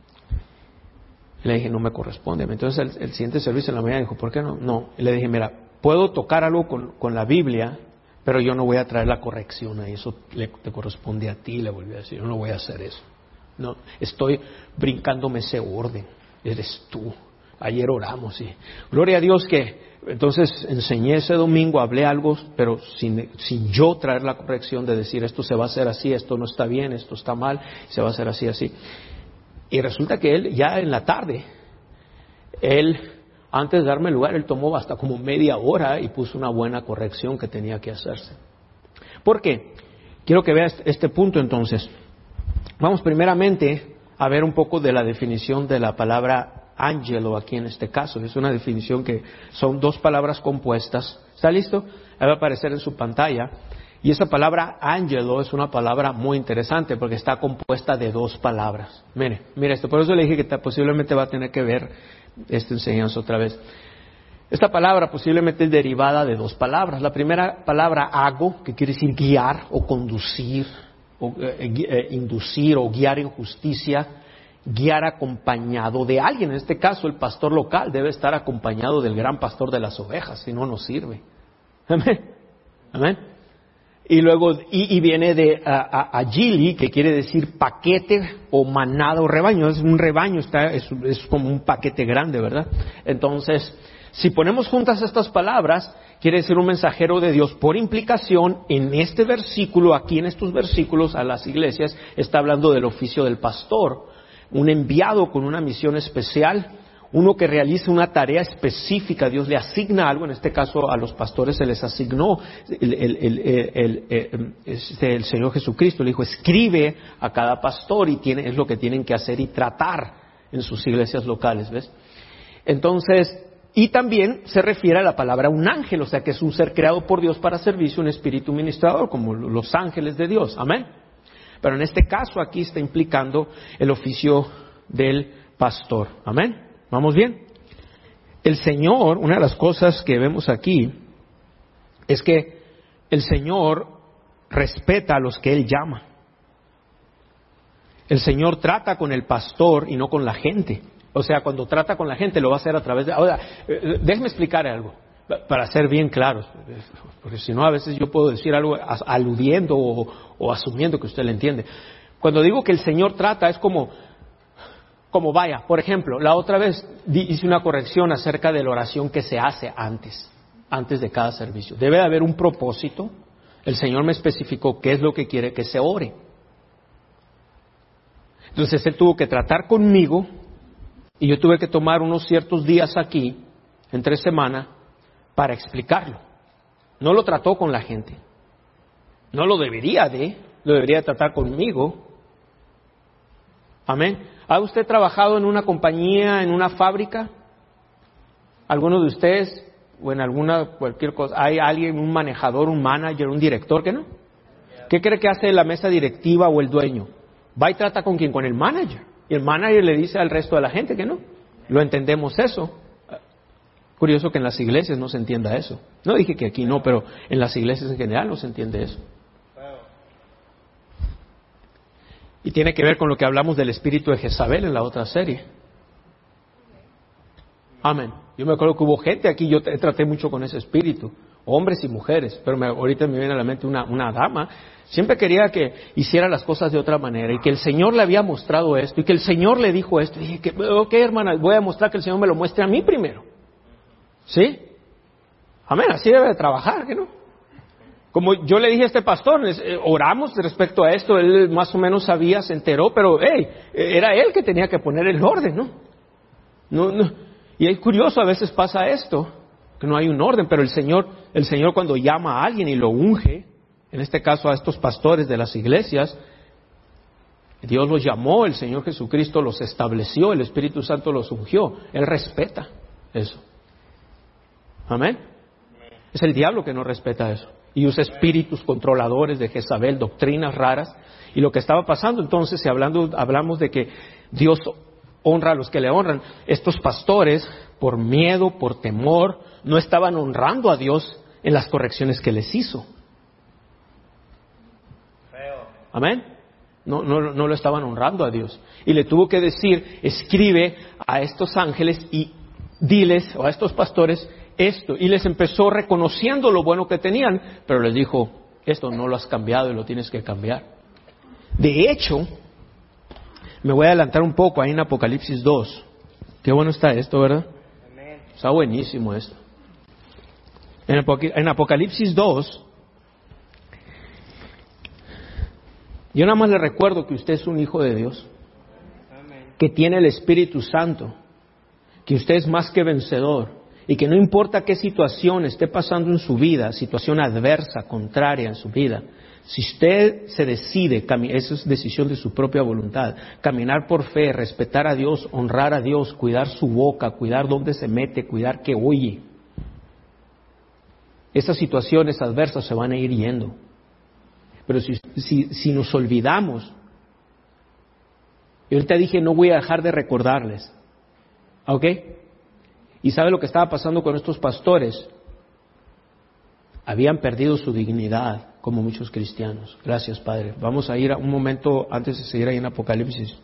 Speaker 3: Le dije, no me corresponde. Entonces el, el siguiente servicio en la mañana dijo, ¿por qué no? No. Y le dije, mira, puedo tocar algo con, con la Biblia, pero yo no voy a traer la corrección ahí. Eso le, te corresponde a ti, le volví a decir. Yo no voy a hacer eso. No, estoy brincándome ese orden. Eres tú. Ayer oramos y gloria a Dios que entonces enseñé ese domingo, hablé algo, pero sin, sin yo traer la corrección de decir esto se va a hacer así, esto no está bien, esto está mal, se va a hacer así, así. Y resulta que él, ya en la tarde, él, antes de darme el lugar, él tomó hasta como media hora y puso una buena corrección que tenía que hacerse. ¿Por qué? Quiero que veas este punto entonces. Vamos primeramente a ver un poco de la definición de la palabra ángelo aquí en este caso. Es una definición que son dos palabras compuestas. ¿Está listo? Ahí va a aparecer en su pantalla. Y esa palabra ángelo es una palabra muy interesante porque está compuesta de dos palabras. Mire, mire esto. Por eso le dije que posiblemente va a tener que ver esta enseñanza otra vez. Esta palabra posiblemente es derivada de dos palabras. La primera palabra ago, que quiere decir guiar o conducir, o eh, eh, inducir o guiar en justicia, guiar acompañado de alguien. En este caso el pastor local debe estar acompañado del gran pastor de las ovejas, si no, no sirve. Amén. Amén. Y luego, y, y viene de agili, que quiere decir paquete o manada o rebaño. Es un rebaño, está, es, es como un paquete grande, ¿verdad? Entonces, si ponemos juntas estas palabras, quiere decir un mensajero de Dios. Por implicación, en este versículo, aquí en estos versículos a las iglesias, está hablando del oficio del pastor. Un enviado con una misión especial, uno que realiza una tarea específica. Dios le asigna algo, en este caso a los pastores se les asignó, el, el, el, el, el, este, el Señor Jesucristo le dijo, escribe a cada pastor y tiene, es lo que tienen que hacer y tratar en sus iglesias locales, ¿ves? Entonces, y también se refiere a la palabra un ángel, o sea que es un ser creado por Dios para servirse, un espíritu ministrador, como los ángeles de Dios. Amén. Pero en este caso aquí está implicando el oficio del pastor. Amén. ¿Vamos bien? El Señor, una de las cosas que vemos aquí es que el Señor respeta a los que Él llama. El Señor trata con el pastor y no con la gente. O sea, cuando trata con la gente lo va a hacer a través de... Ahora, déjeme explicar algo, para ser bien claros, porque si no a veces yo puedo decir algo aludiendo o, o asumiendo que usted le entiende. Cuando digo que el Señor trata es como, como vaya, por ejemplo, la otra vez hice una corrección acerca de la oración que se hace antes, antes de cada servicio. Debe de haber un propósito. El Señor me especificó qué es lo que quiere que se ore. Entonces Él tuvo que tratar conmigo y yo tuve que tomar unos ciertos días aquí, entre semana, para explicarlo. No lo trató con la gente. No lo debería de, lo debería de tratar conmigo. Amén. ¿Ha usted trabajado en una compañía, en una fábrica? ¿Alguno de ustedes, o en alguna, cualquier cosa, hay alguien, un manejador, un manager, un director, que no? ¿Qué cree que hace la mesa directiva o el dueño? Va y trata con quién, con el manager. Y el manager le dice al resto de la gente que no. Lo entendemos eso. Curioso que en las iglesias no se entienda eso. No dije que aquí no, pero en las iglesias en general no se entiende eso. Y tiene que ver con lo que hablamos del espíritu de Jezabel en la otra serie. Amén. Yo me acuerdo que hubo gente aquí, yo traté mucho con ese espíritu, hombres y mujeres, pero me, ahorita me viene a la mente una, una dama. Siempre quería que hiciera las cosas de otra manera y que el Señor le había mostrado esto y que el Señor le dijo esto. Y dije, que, ok, hermana, voy a mostrar que el Señor me lo muestre a mí primero. ¿Sí? Amén, así debe de trabajar, ¿que no? Como yo le dije a este pastor, eh, oramos respecto a esto, él más o menos sabía, se enteró, pero hey, era él que tenía que poner el orden, ¿no? No, no. Y es curioso, a veces pasa esto, que no hay un orden, pero el Señor, el Señor cuando llama a alguien y lo unge, en este caso a estos pastores de las iglesias, Dios los llamó, el Señor Jesucristo los estableció, el Espíritu Santo los ungió, Él respeta eso. Amén. Es el diablo que no respeta eso y usa espíritus controladores de Jezabel, doctrinas raras. Y lo que estaba pasando entonces, si hablando, hablamos de que Dios honra a los que le honran, estos pastores, por miedo, por temor, no estaban honrando a Dios en las correcciones que les hizo. Amén. No, no, no lo estaban honrando a Dios. Y le tuvo que decir, escribe a estos ángeles y diles, o a estos pastores, esto. Y les empezó reconociendo lo bueno que tenían, pero les dijo, esto no lo has cambiado y lo tienes que cambiar. De hecho, me voy a adelantar un poco ahí en Apocalipsis dos. Qué bueno está esto, ¿verdad? Está buenísimo esto. En, Apoc- en Apocalipsis dos, yo nada más le recuerdo que usted es un hijo de Dios, que tiene el Espíritu Santo, que usted es más que vencedor y que no importa qué situación esté pasando en su vida, situación adversa, contraria en su vida, si usted se decide, esa es decisión de su propia voluntad, caminar por fe, respetar a Dios, honrar a Dios, cuidar su boca, cuidar dónde se mete, cuidar qué oye, esas situaciones adversas se van a ir yendo. Pero si, si, si nos olvidamos, y ahorita dije no voy a dejar de recordarles, ¿ok? ¿Y sabe lo que estaba pasando con estos pastores? Habían perdido su dignidad como muchos cristianos. Gracias, Padre. Vamos a ir a un momento antes de seguir ahí en Apocalipsis.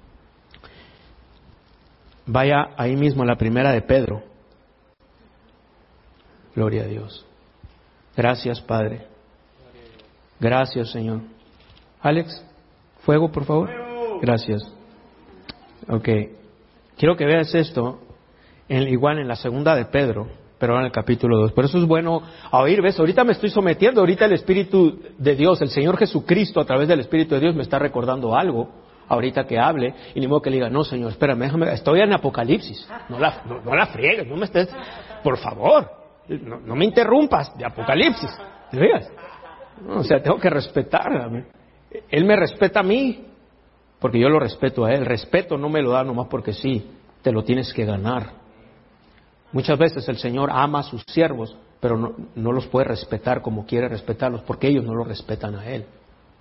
Speaker 3: Vaya ahí mismo a la primera de Pedro. Gloria a Dios. Gracias, Padre. Gracias, Señor. Alex, fuego, por favor. Gracias. Ok. Quiero que veas esto, en, igual en la segunda de Pedro, pero en el capítulo dos. Por eso es bueno a oír, ¿ves? Ahorita me estoy sometiendo, ahorita el Espíritu de Dios, el Señor Jesucristo, a través del Espíritu de Dios, me está recordando algo, ahorita que hable, y ni modo que le diga, no, Señor, espérame, déjame, estoy en Apocalipsis, no la, no, no la friegues, no me estés, por favor, no, no me interrumpas de Apocalipsis, ¿te veas? No, o sea, tengo que respetar, Él me respeta a mí, porque yo lo respeto a Él. Respeto no me lo da nomás porque sí, te lo tienes que ganar. Muchas veces el Señor ama a sus siervos, pero no, no los puede respetar como quiere respetarlos, porque ellos no lo respetan a Él.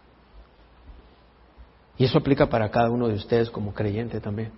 Speaker 3: Y eso aplica para cada uno de ustedes como creyente también.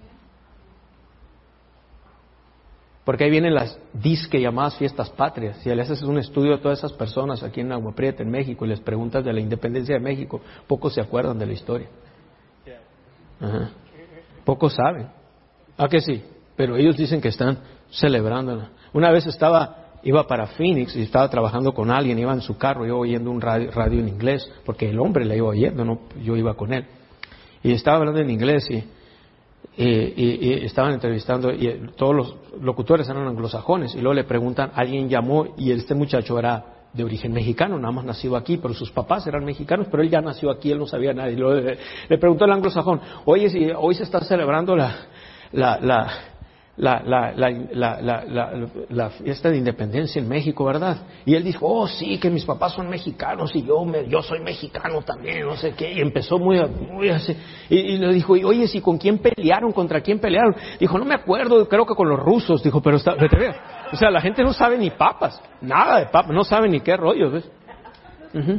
Speaker 3: Porque ahí vienen las disque llamadas fiestas patrias. Si le haces un estudio a todas esas personas aquí en Agua Prieta, en México, y les preguntas de la independencia de México, pocos se acuerdan de la historia. Ajá. Pocos saben. ¿A que sí? Pero ellos dicen que están celebrándola. Una vez estaba, iba para Phoenix y estaba trabajando con alguien, iba en su carro, yo oyendo un radio, radio en inglés, porque el hombre la iba oyendo, no, yo iba con él. Y estaba hablando en inglés y Y, y, y estaban entrevistando y todos los locutores eran anglosajones, y luego le preguntan, alguien llamó y este muchacho era de origen mexicano, nada más nacido aquí, pero sus papás eran mexicanos, pero él ya nació aquí, él no sabía nada, y luego le, le preguntó al anglosajón, oye, si hoy se está celebrando la la la la la la, la, la, la, la fiesta de independencia en México, ¿verdad? Y él dijo, oh sí, que mis papás son mexicanos y yo me, yo soy mexicano también, no sé qué, y empezó muy, muy así, y, y le dijo, oye, ¿si con quién pelearon? ¿Contra quién pelearon? Dijo, no me acuerdo, creo que con los rusos. Dijo, pero está, te veo, o sea, la gente no sabe ni papas, nada de papas, no sabe ni qué rollo, ¿ves? Uh-huh.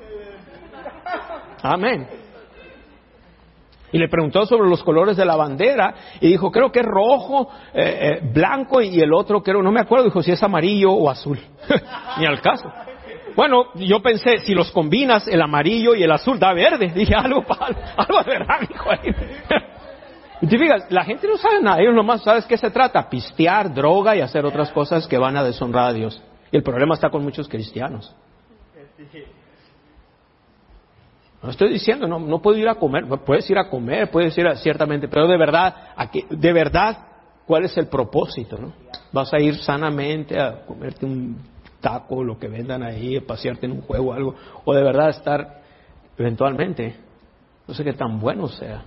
Speaker 3: Amén. Y le preguntó sobre los colores de la bandera y dijo, creo que es rojo, eh, eh, blanco, y el otro creo, no me acuerdo, dijo si es amarillo o azul. Ni al caso. Bueno, yo pensé, si los combinas, el amarillo y el azul da verde. Dije, algo, algo de verdad, dijo ahí. Y te fijas, la gente no sabe nada, ellos nomás sabes qué se trata, pistear, droga y hacer otras cosas que van a deshonrar a Dios. Y el problema está con muchos cristianos. No estoy diciendo, no, no puedo ir a comer, puedes ir a comer, puedes ir a, ciertamente, pero de verdad, ¿a qué, de verdad, ¿cuál es el propósito? ¿No? ¿Vas a ir sanamente a comerte un taco, lo que vendan ahí, a pasearte en un juego o algo? ¿O de verdad estar eventualmente? No sé qué tan bueno sea.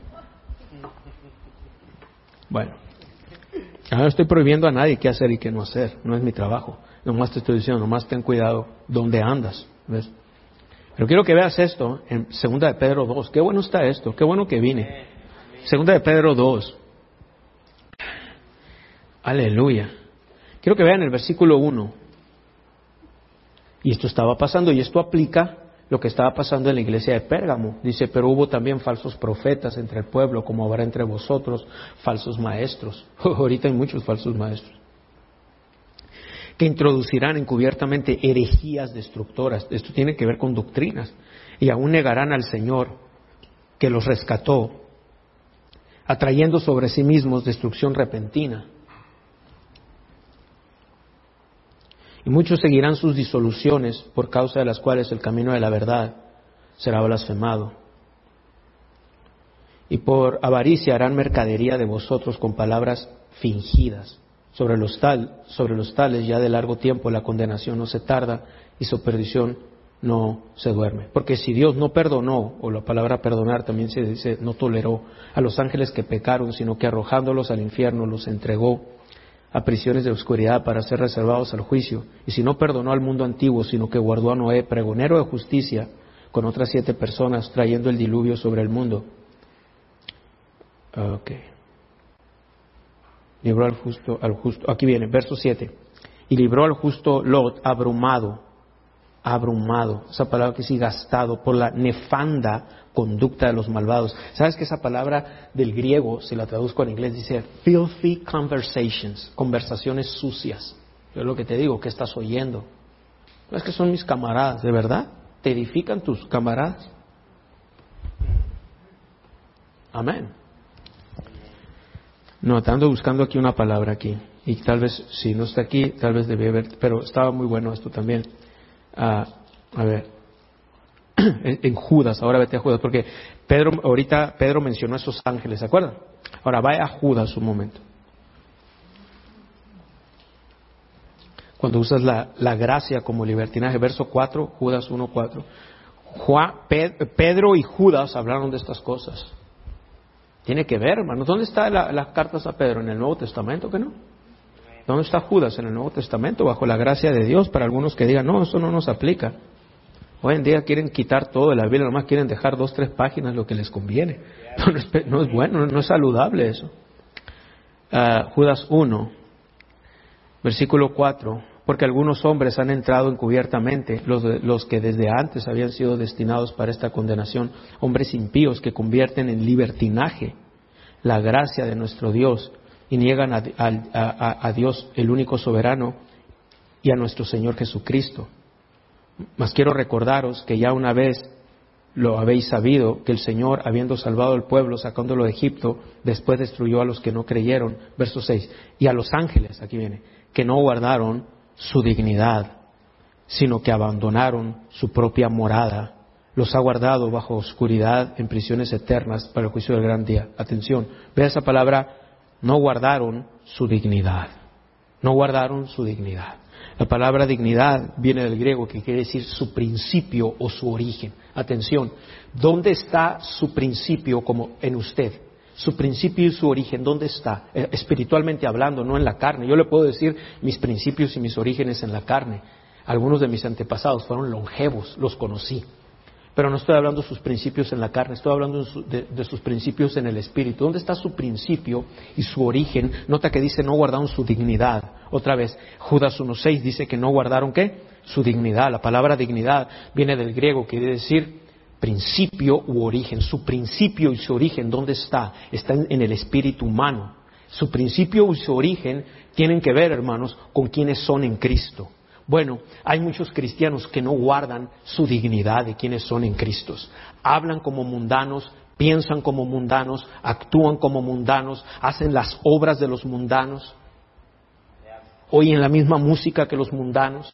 Speaker 3: Bueno, ahora no estoy prohibiendo a nadie qué hacer y qué no hacer, no es mi trabajo. Nomás te estoy diciendo, nomás ten cuidado dónde andas, ¿ves? Pero quiero que veas esto en Segunda de Pedro dos. Qué bueno está esto, qué bueno que vine. Segunda de Pedro dos. Aleluya. Quiero que vean el versículo uno. Y esto estaba pasando, y esto aplica lo que estaba pasando en la iglesia de Pérgamo. Dice, pero hubo también falsos profetas entre el pueblo, como habrá entre vosotros falsos maestros. Ahorita hay muchos falsos maestros. Que introducirán encubiertamente herejías destructoras. Esto tiene que ver con doctrinas. Y aún negarán al Señor que los rescató, atrayendo sobre sí mismos destrucción repentina. Y muchos seguirán sus disoluciones, por causa de las cuales el camino de la verdad será blasfemado. Y por avaricia harán mercadería de vosotros con palabras fingidas. Sobre los, tal, sobre los tales ya de largo tiempo la condenación no se tarda y su perdición no se duerme. Porque si Dios no perdonó, o la palabra perdonar también se dice no toleró a los ángeles que pecaron, sino que arrojándolos al infierno los entregó a prisiones de oscuridad para ser reservados al juicio. Y si no perdonó al mundo antiguo, sino que guardó a Noé, pregonero de justicia, con otras siete personas, trayendo el diluvio sobre el mundo. Ok. Libró al justo, al justo, aquí viene, verso siete. Y libró al justo Lot abrumado, abrumado, esa palabra que sí, gastado por la nefanda conducta de los malvados. ¿Sabes que esa palabra del griego, si la traduzco en inglés, dice filthy conversations, conversaciones sucias? Yo es lo que te digo, ¿qué estás oyendo? No es que son mis camaradas, ¿de verdad? ¿Te edifican tus camaradas? Amén. No, ando buscando aquí una palabra aquí. Y tal vez, si no está aquí, tal vez debía haber, pero estaba muy bueno esto también. Ah, a ver, en, en Judas, ahora vete a Judas, porque Pedro, ahorita Pedro mencionó a esos ángeles, ¿se acuerdan? Ahora vaya a Judas un momento. Cuando usas la, la gracia como libertinaje, verso cuatro, Judas uno cuatro. Juan, Pedro y Judas hablaron de estas cosas. Tiene que ver, hermanos. ¿Dónde están la, las cartas a Pedro? ¿En el Nuevo Testamento que no? ¿Dónde está Judas? En el Nuevo Testamento, bajo la gracia de Dios, para algunos que digan, no, eso no nos aplica. Hoy en día quieren quitar todo de la Biblia, nomás quieren dejar dos, tres páginas, lo que les conviene. No, no, es, no es bueno, no es saludable eso. Uh, Judas uno. Versículo cuatro. Porque algunos hombres han entrado encubiertamente, los, de, los que desde antes habían sido destinados para esta condenación, hombres impíos que convierten en libertinaje la gracia de nuestro Dios y niegan a, a, a, a Dios, el único soberano, y a nuestro Señor Jesucristo. Mas quiero recordaros que ya una vez lo habéis sabido, que el Señor, habiendo salvado al pueblo, sacándolo de Egipto, después destruyó a los que no creyeron. Verso seis. Y a los ángeles, aquí viene, que no guardaron su dignidad, sino que abandonaron su propia morada. Los ha guardado bajo oscuridad en prisiones eternas para el juicio del gran día. Atención, vea esa palabra, no guardaron su dignidad. No guardaron su dignidad. La palabra dignidad viene del griego, que quiere decir su principio o su origen. Atención, ¿dónde está su principio como en usted? Su principio y su origen, ¿dónde está? Eh, espiritualmente hablando, no en la carne. Yo le puedo decir mis principios y mis orígenes en la carne. Algunos de mis antepasados fueron longevos, los conocí. Pero no estoy hablando de sus principios en la carne, estoy hablando de, su, de, de sus principios en el espíritu. ¿Dónde está su principio y su origen? Nota que dice no guardaron su dignidad. Otra vez, Judas uno seis dice que no guardaron ¿qué? Su dignidad. La palabra dignidad viene del griego, que quiere decir principio u origen. Su principio y su origen, ¿dónde está? Está en, en el espíritu humano. Su principio y su origen tienen que ver, hermanos, con quienes son en Cristo. Bueno, hay muchos cristianos que no guardan su dignidad de quienes son en Cristo. Hablan como mundanos, piensan como mundanos, actúan como mundanos, hacen las obras de los mundanos, oyen la misma música que los mundanos.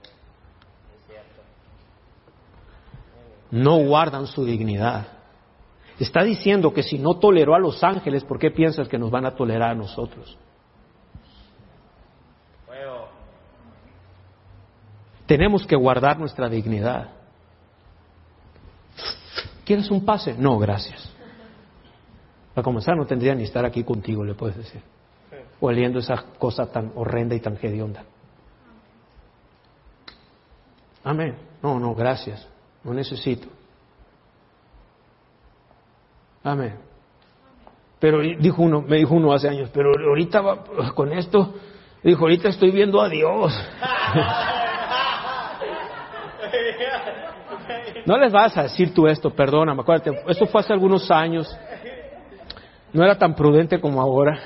Speaker 3: No guardan su dignidad. Está diciendo que si no toleró a los ángeles, ¿por qué piensas que nos van a tolerar a nosotros? Tenemos que guardar nuestra dignidad. ¿Quieres un pase? No, gracias. Para comenzar, no tendría ni estar aquí contigo, le puedes decir. Oliendo esa cosa tan horrenda y tan hedionda. Amén. No, no, gracias. No necesito. Amén. Pero dijo uno, me dijo uno hace años, pero ahorita va, con esto, dijo, ahorita estoy viendo a Dios. No les vas a decir tú esto, perdóname, acuérdate, esto fue hace algunos años, no era tan prudente como ahora,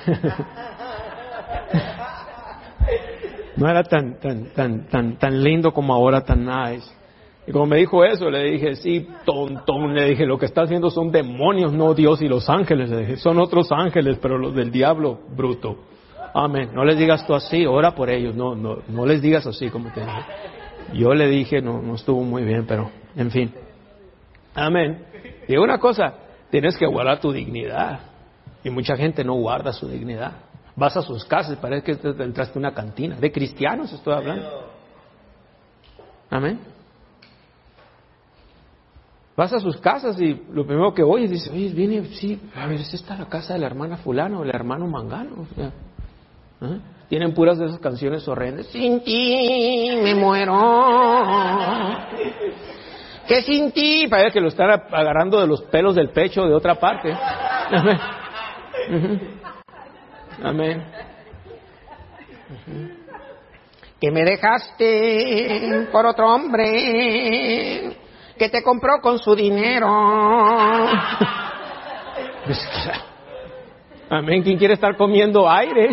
Speaker 3: no era tan tan tan tan tan lindo como ahora, tan nice. Y como me dijo eso, le dije, sí, tontón, le dije, lo que está haciendo son demonios, no Dios y los ángeles, le dije, son otros ángeles, pero los del diablo, bruto. Amén, no les digas tú así, ora por ellos, no, no, no les digas así como te dije. Yo le dije, no, no estuvo muy bien, pero, en fin. Amén. Y una cosa, tienes que guardar tu dignidad. Y mucha gente no guarda su dignidad. Vas a sus casas, parece que entraste a una cantina. De cristianos estoy hablando. Amén. Vas a sus casas y lo primero que oyes, dices, oye, viene, sí, a ver, ¿es esta la casa de la hermana fulana o el hermano mangano? O sea, ¿eh? Tienen puras de esas canciones horrendas. Sin ti me muero. Que sin ti, parece que lo están agarrando de los pelos del pecho de otra parte. Amén. Uh-huh. Amén. Uh-huh. Que me dejaste por otro hombre que te compró con su dinero. Amén. ¿Quién quiere estar comiendo aire?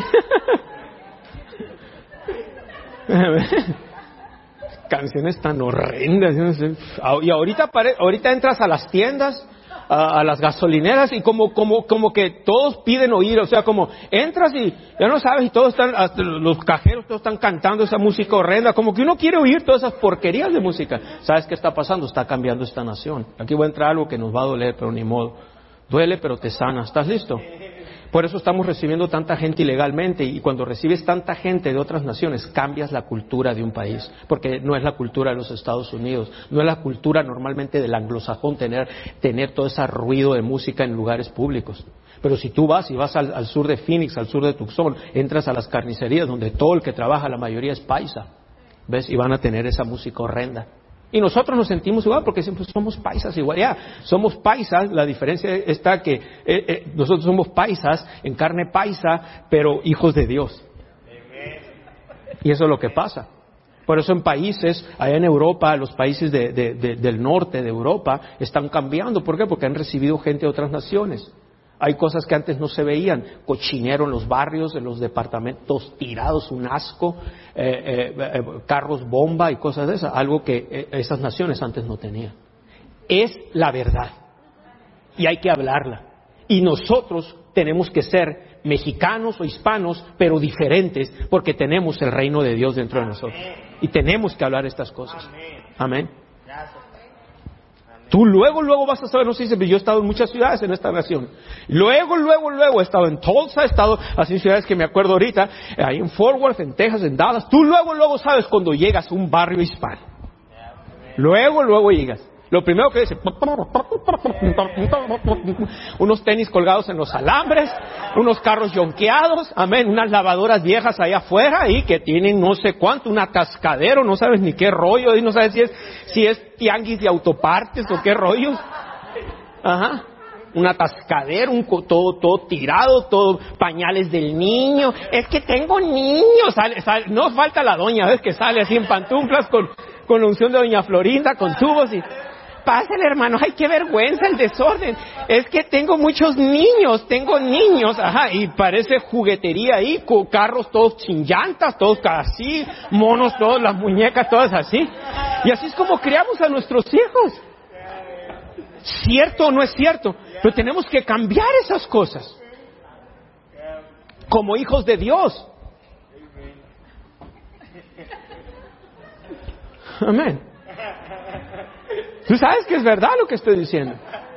Speaker 3: Canciones tan horrendas. Y ahorita ahorita entras a las tiendas, a, a las gasolineras y como como como que todos piden oír, o sea, como entras y ya no sabes y todos están, hasta los cajeros todos están cantando esa música horrenda, como que uno quiere oír todas esas porquerías de música. ¿Sabes qué está pasando? Está cambiando esta nación. Aquí va a entrar algo que nos va a doler, pero ni modo. Duele, pero te sana. ¿Estás listo? Por eso estamos recibiendo tanta gente ilegalmente, y cuando recibes tanta gente de otras naciones, cambias la cultura de un país, porque no es la cultura de los Estados Unidos, no es la cultura normalmente del anglosajón tener, tener todo ese ruido de música en lugares públicos. Pero si tú vas y vas al, al sur de Phoenix, al sur de Tucson, entras a las carnicerías donde todo el que trabaja, la mayoría es paisa, ¿ves? Y van a tener esa música horrenda. Y nosotros nos sentimos igual porque siempre somos paisas igual. Ya, somos paisas, la diferencia está que eh, eh, nosotros somos paisas, en carne paisa, pero hijos de Dios. Y eso es lo que pasa. Por eso en países, allá en Europa, los países de, de, de, del norte de Europa, están cambiando. ¿Por qué? Porque han recibido gente de otras naciones. Hay cosas que antes no se veían, cochinero en los barrios, en los departamentos tirados, un asco, eh, eh, eh, carros bomba y cosas de esas, algo que eh, esas naciones antes no tenían. Es la verdad y hay que hablarla. Y nosotros tenemos que ser mexicanos o hispanos, pero diferentes, porque tenemos el reino de Dios dentro de nosotros. Y tenemos que hablar estas cosas. Amén. Tú luego, luego vas a saber, no sé si yo he estado en muchas ciudades en esta nación. Luego, luego, luego he estado en Tulsa, he estado así en ciudades que me acuerdo ahorita, ahí en Fort Worth, en Texas, en Dallas. Tú luego, luego sabes cuando llegas a un barrio hispano. Luego, luego llegas. Lo primero que dice, unos tenis colgados en los alambres, unos carros yonqueados, amén, unas lavadoras viejas allá afuera y que tienen no sé cuánto, un atascadero, no sabes ni qué rollo, y no sabes si es, si es tianguis de autopartes o qué rollos. Ajá. Un atascadero, un todo, todo tirado, todo pañales del niño. Es que tengo niños. Sale, sale, no falta la doña, ves que sale así en pantuflas con, con la unción de doña Florinda, con tubos y... Pásale, hermano, ay, qué vergüenza el desorden. Es que tengo muchos niños, tengo niños, ajá, y parece juguetería ahí, con carros todos sin llantas, todos así, monos todos, las muñecas todas así. Y así es como criamos a nuestros hijos. ¿Cierto o no es cierto? Pero tenemos que cambiar esas cosas. Como hijos de Dios. Amén. ¿Tú sabes que es verdad lo que estoy diciendo?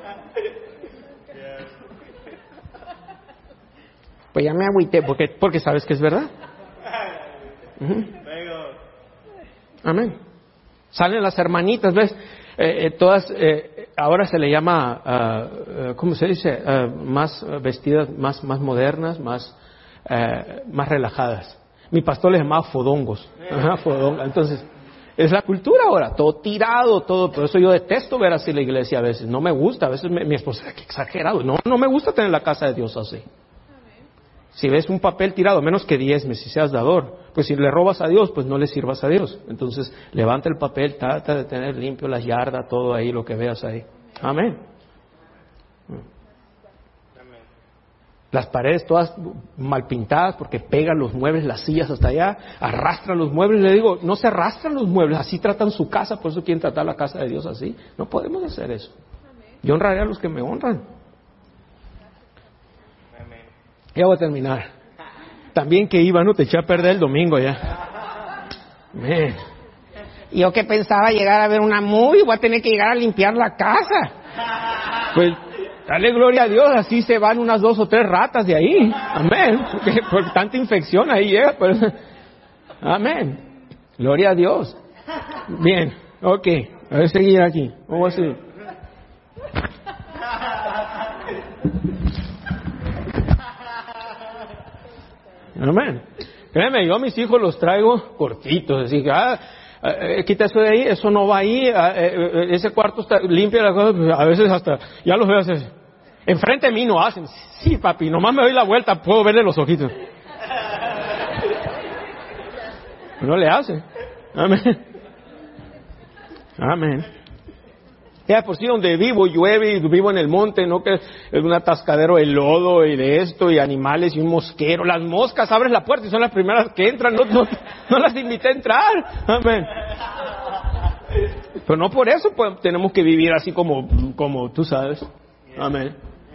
Speaker 3: Pues ya me agüité, porque, porque sabes que es verdad. Uh-huh. Amén. Salen las hermanitas, ¿ves? Eh, eh, todas, eh, ahora se le llama, uh, uh, ¿cómo se dice? Uh, más vestidas, más, más modernas, más, uh, más relajadas. Mi pastor les llamaba fodongos. Ajá, fodonga. Entonces... Es la cultura ahora, todo tirado, todo. Por eso yo detesto ver así la iglesia a veces. No me gusta, a veces me, mi esposa, qué exagerado. No, no me gusta tener la casa de Dios así. Si ves un papel tirado, menos que diezme, si seas dador, pues si le robas a Dios, pues no le sirvas a Dios. Entonces, levanta el papel, trata de tener limpio las yardas, todo ahí, lo que veas ahí. Amén. Las paredes todas mal pintadas porque pegan los muebles, las sillas hasta allá, arrastran los muebles. Le digo, no se arrastran los muebles, así tratan su casa, por eso quieren tratar la casa de Dios así. No podemos hacer eso. Yo honraré a los que me honran. Ya voy a terminar. También que iba, no te eché a perder el domingo ya. Man. Yo que pensaba llegar a ver una movie, voy a tener que llegar a limpiar la casa. Pues... Dale gloria a Dios, así se van unas dos o tres ratas de ahí. Amén. Porque por tanta infección ahí llega. Pues. Amén. Gloria a Dios. Bien, ok. A ver, seguir aquí. ¿Cómo va a seguir? Amén. Créeme, yo a mis hijos los traigo cortitos. Así que, ah, Eh, quita eso de ahí, eso no va ahí, eh, eh, ese cuarto está limpia, la cosa, a veces hasta, ya los veo hacer, enfrente de mí no hacen, sí papi, nomás me doy la vuelta, puedo verle los ojitos. No le hace. Amén. Amén. Ya por sí donde vivo llueve y vivo en el monte, no que es un atascadero de lodo y de esto y animales y un mosquero. Las moscas, abres la puerta y son las primeras que entran, no, no, no las invité a entrar. Amén. Pero no por eso pues, tenemos que vivir así como, como tú sabes. Amén.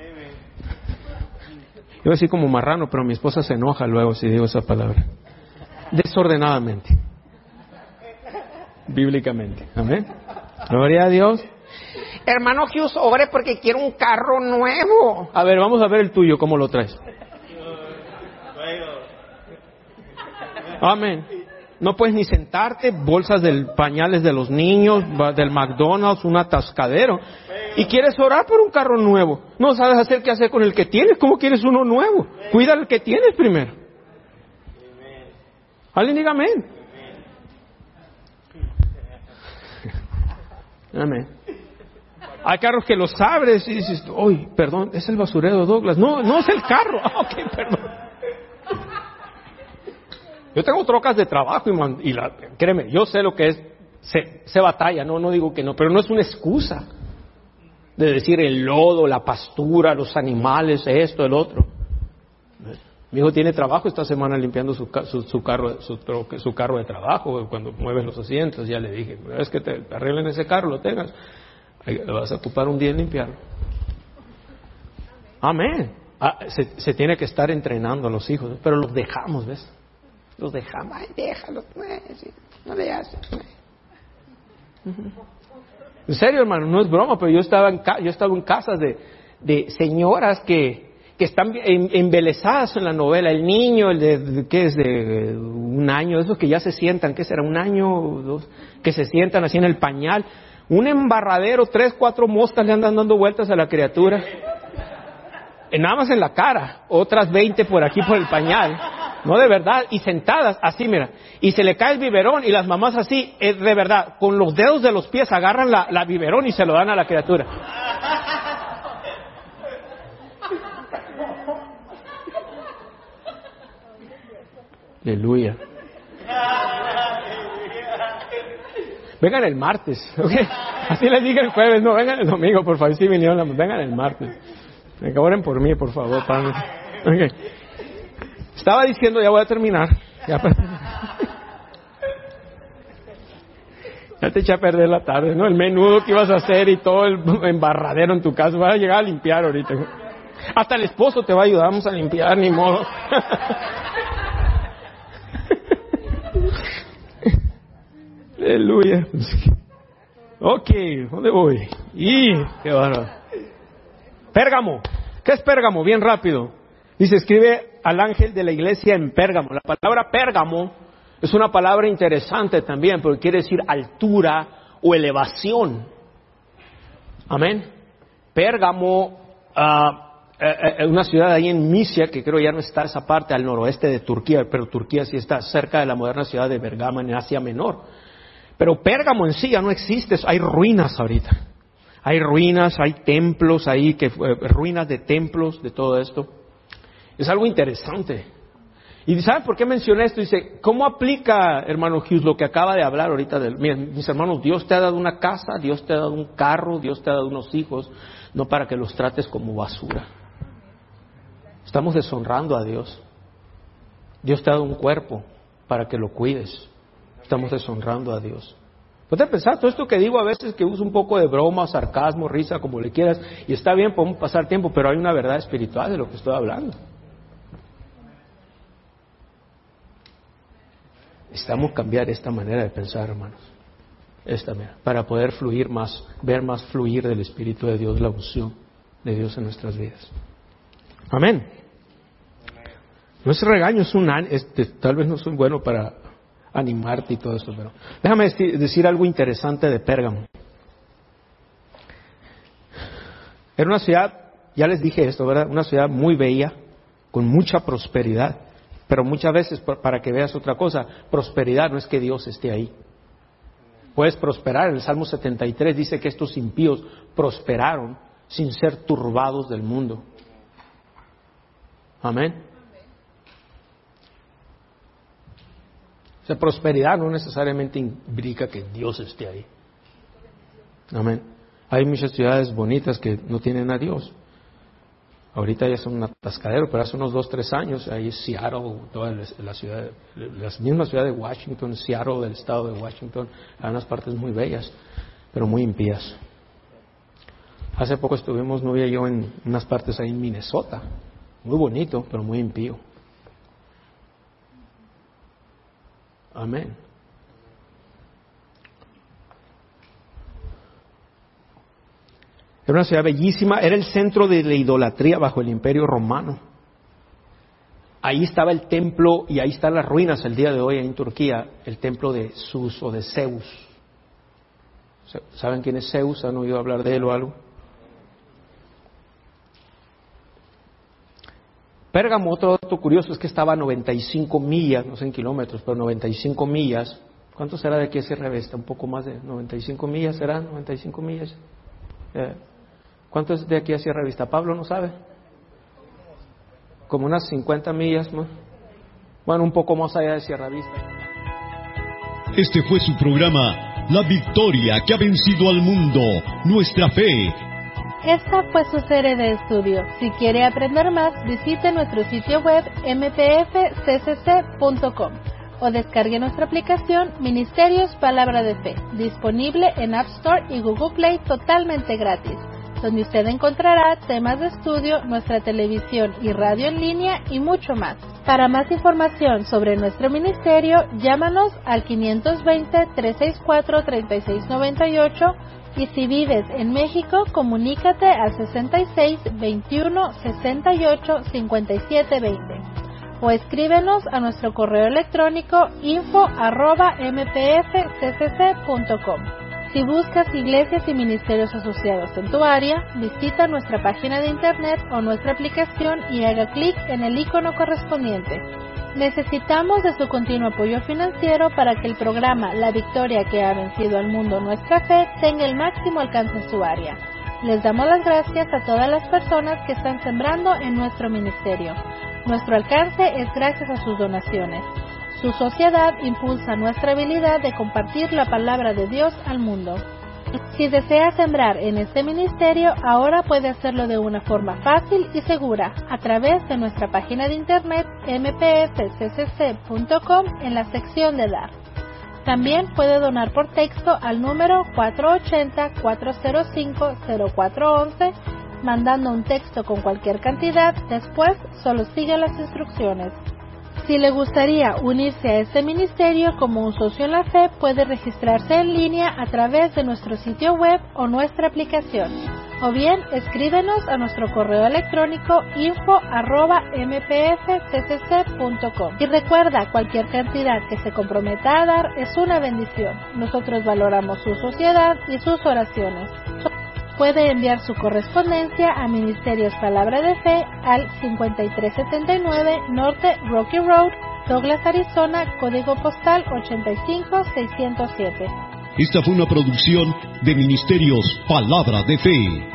Speaker 3: Yo voy a decir como marrano, pero mi esposa se enoja luego si digo esa palabra. Desordenadamente. Bíblicamente. Amén. Gloria a Dios. Hermano Hughes, ore porque quiero un carro nuevo. A ver, vamos a ver el tuyo, ¿cómo lo traes? Amén. No puedes ni sentarte, bolsas de pañales de los niños, del McDonald's, un atascadero. Y quieres orar por un carro nuevo. No sabes hacer qué hacer con el que tienes. ¿Cómo quieres uno nuevo? Cuida el que tienes primero. Alguien diga amén. Amén. Hay carros que los abres y dices, uy, perdón, es el basurero de Douglas. No, no es el carro. Ah, ok, perdón. Yo tengo trocas de trabajo y, man, y la, créeme, yo sé lo que es, se, se batalla, no, no digo que no, pero no es una excusa de decir el lodo, la pastura, los animales, esto, el otro. Mi hijo tiene trabajo esta semana limpiando su, su, su, carro, su, su carro de trabajo, cuando mueven los asientos, ya le dije, es que te arreglen ese carro, lo tengas, le vas a ocupar un día en limpiarlo. Amén. Ah, se, se tiene que estar entrenando a los hijos, pero los dejamos, ¿ves? Los dejamos, ay, déjalos, no le haces. En serio, hermano, no es broma, pero yo estaba en, yo estaba en casas de, de señoras que, que están embelesadas en la novela. El niño, el de, de ¿qué es? De un año, esos que ya se sientan, ¿qué será? Un año o dos, que se sientan así en el pañal. Un embarradero, tres, cuatro moscas le andan dando vueltas a la criatura. Nada más en la cara, otras veinte por aquí por el pañal. No, de verdad, y sentadas así, mira, y se le cae el biberón y las mamás así, es de verdad, con los dedos de los pies agarran la, la biberón y se lo dan a la criatura. Aleluya. Vengan el martes, ¿ok? Así les dije el jueves, no, vengan el domingo, por favor, sí vinieron, vengan el martes. Venga, oren por mí, por favor, Padre. Okay. Estaba diciendo, ya voy a terminar. Ya, ya te eché a perder la tarde, ¿no? El menudo que ibas a hacer y todo el embarradero en tu casa. Vas a llegar a limpiar ahorita. Hasta el esposo te va a ayudar, vamos a limpiar, ni modo. Aleluya. Ok, ¿dónde voy? Y qué bárbaro. Pérgamo. ¿Qué es Pérgamo? Bien rápido. Dice, escribe al ángel de la iglesia en Pérgamo. La palabra Pérgamo es una palabra interesante también, porque quiere decir altura o elevación. Amén. Pérgamo, uh, uh, una ciudad ahí en Misia, que creo ya no está esa parte al noroeste de Turquía, pero Turquía sí está cerca de la moderna ciudad de Bergamo en Asia Menor. Pero Pérgamo en sí ya no existe, hay ruinas ahorita. Hay ruinas, hay templos ahí, que, ruinas de templos, de todo esto. Es algo interesante. ¿Y saben por qué mencioné esto? Dice, ¿cómo aplica, hermano Hughes, lo que acaba de hablar ahorita? Del, miren, mis hermanos, Dios te ha dado una casa, Dios te ha dado un carro, Dios te ha dado unos hijos, no para que los trates como basura. Estamos deshonrando a Dios. Dios te ha dado un cuerpo para que lo cuides. Estamos deshonrando a Dios. Puedes pensar, todo esto que digo a veces que uso un poco de broma, sarcasmo, risa, como le quieras, y está bien, podemos pasar tiempo, pero hay una verdad espiritual de lo que estoy hablando. Necesitamos cambiar esta manera de pensar, hermanos. Esta manera, para poder fluir más, ver más fluir del Espíritu de Dios, la unción de Dios en nuestras vidas. Amén. No es regaño, es un este, tal vez no soy bueno para animarte y todo eso, pero déjame decir algo interesante de Pérgamo. Era una ciudad, ya les dije esto, ¿verdad? Una ciudad muy bella, con mucha prosperidad, pero muchas veces, para que veas otra cosa, prosperidad no es que Dios esté ahí. Puedes prosperar, en el Salmo setenta y tres dice que estos impíos prosperaron sin ser turbados del mundo. Amén. O sea, prosperidad no necesariamente implica que Dios esté ahí. Amén. Hay muchas ciudades bonitas que no tienen a Dios. Ahorita ya son un atascadero, pero hace unos dos, tres años, ahí es Seattle, toda la ciudad, la misma ciudad de Washington, Seattle del estado de Washington, hay unas partes muy bellas, pero muy impías. Hace poco estuvimos, novia y yo, en unas partes ahí en Minnesota, muy bonito, pero muy impío. Amén. Era una ciudad bellísima, era el centro de la idolatría bajo el Imperio Romano. Ahí estaba el templo, y ahí están las ruinas el día de hoy en Turquía, el templo de Zeus o de Zeus. ¿Saben quién es Zeus? ¿Han oído hablar de él o algo? Pérgamo, otro dato curioso es que estaba a noventa y cinco millas, no sé en kilómetros, pero noventa y cinco millas. ¿Cuánto será de aquí a Sierra Vista? Un poco más de noventa y cinco millas, ¿será? noventa y cinco millas. Eh, ¿Cuánto es de aquí a Sierra Vista? Pablo no sabe. Como unas cincuenta millas más. Bueno, un poco más allá de Sierra Vista.
Speaker 4: Este fue su programa, La Victoria que ha vencido al mundo, nuestra fe.
Speaker 2: Esta fue su serie de estudio. Si quiere aprender más, visite nuestro sitio web m p f c c c punto com o descargue nuestra aplicación Ministerios Palabra de Fe, disponible en App Store y Google Play totalmente gratis, donde usted encontrará temas de estudio, nuestra televisión y radio en línea y mucho más. Para más información sobre nuestro ministerio, llámanos al quinientos veinte, trescientos sesenta y cuatro, treinta y seis noventa y ocho y si vives en México, comunícate al sesenta y seis, veintiuno, sesenta y ocho, cincuenta y siete veinte o escríbenos a nuestro correo electrónico info arroba m p f c c c punto com. Si buscas iglesias y ministerios asociados en tu área, visita nuestra página de internet o nuestra aplicación y haga clic en el icono correspondiente. Necesitamos de su continuo apoyo financiero para que el programa La Victoria que ha vencido al mundo, nuestra fe, tenga el máximo alcance en su área. Les damos las gracias a todas las personas que están sembrando en nuestro ministerio. Nuestro alcance es gracias a sus donaciones. Su sociedad impulsa nuestra habilidad de compartir la palabra de Dios al mundo. Si desea sembrar en este ministerio, ahora puede hacerlo de una forma fácil y segura a través de nuestra página de internet m p f c c c punto com en la sección de Dar. También puede donar por texto al número cuatro ocho cero, cuatro cero cinco, cero cuatro uno uno, mandando un texto con cualquier cantidad, después solo siga las instrucciones. Si le gustaría unirse a este ministerio como un socio en la fe, puede registrarse en línea a través de nuestro sitio web o nuestra aplicación, o bien escríbenos a nuestro correo electrónico info arroba m p f c c c punto com. Y recuerda, cualquier cantidad que se comprometa a dar es una bendición. Nosotros valoramos su sociedad y sus oraciones. Puede enviar su correspondencia a Ministerios Palabra de Fe al cincuenta y tres setenta y nueve Norte Rocky Road, Douglas, Arizona, código postal ochenta y cinco seiscientos siete.
Speaker 4: Esta fue una producción de Ministerios Palabra de Fe.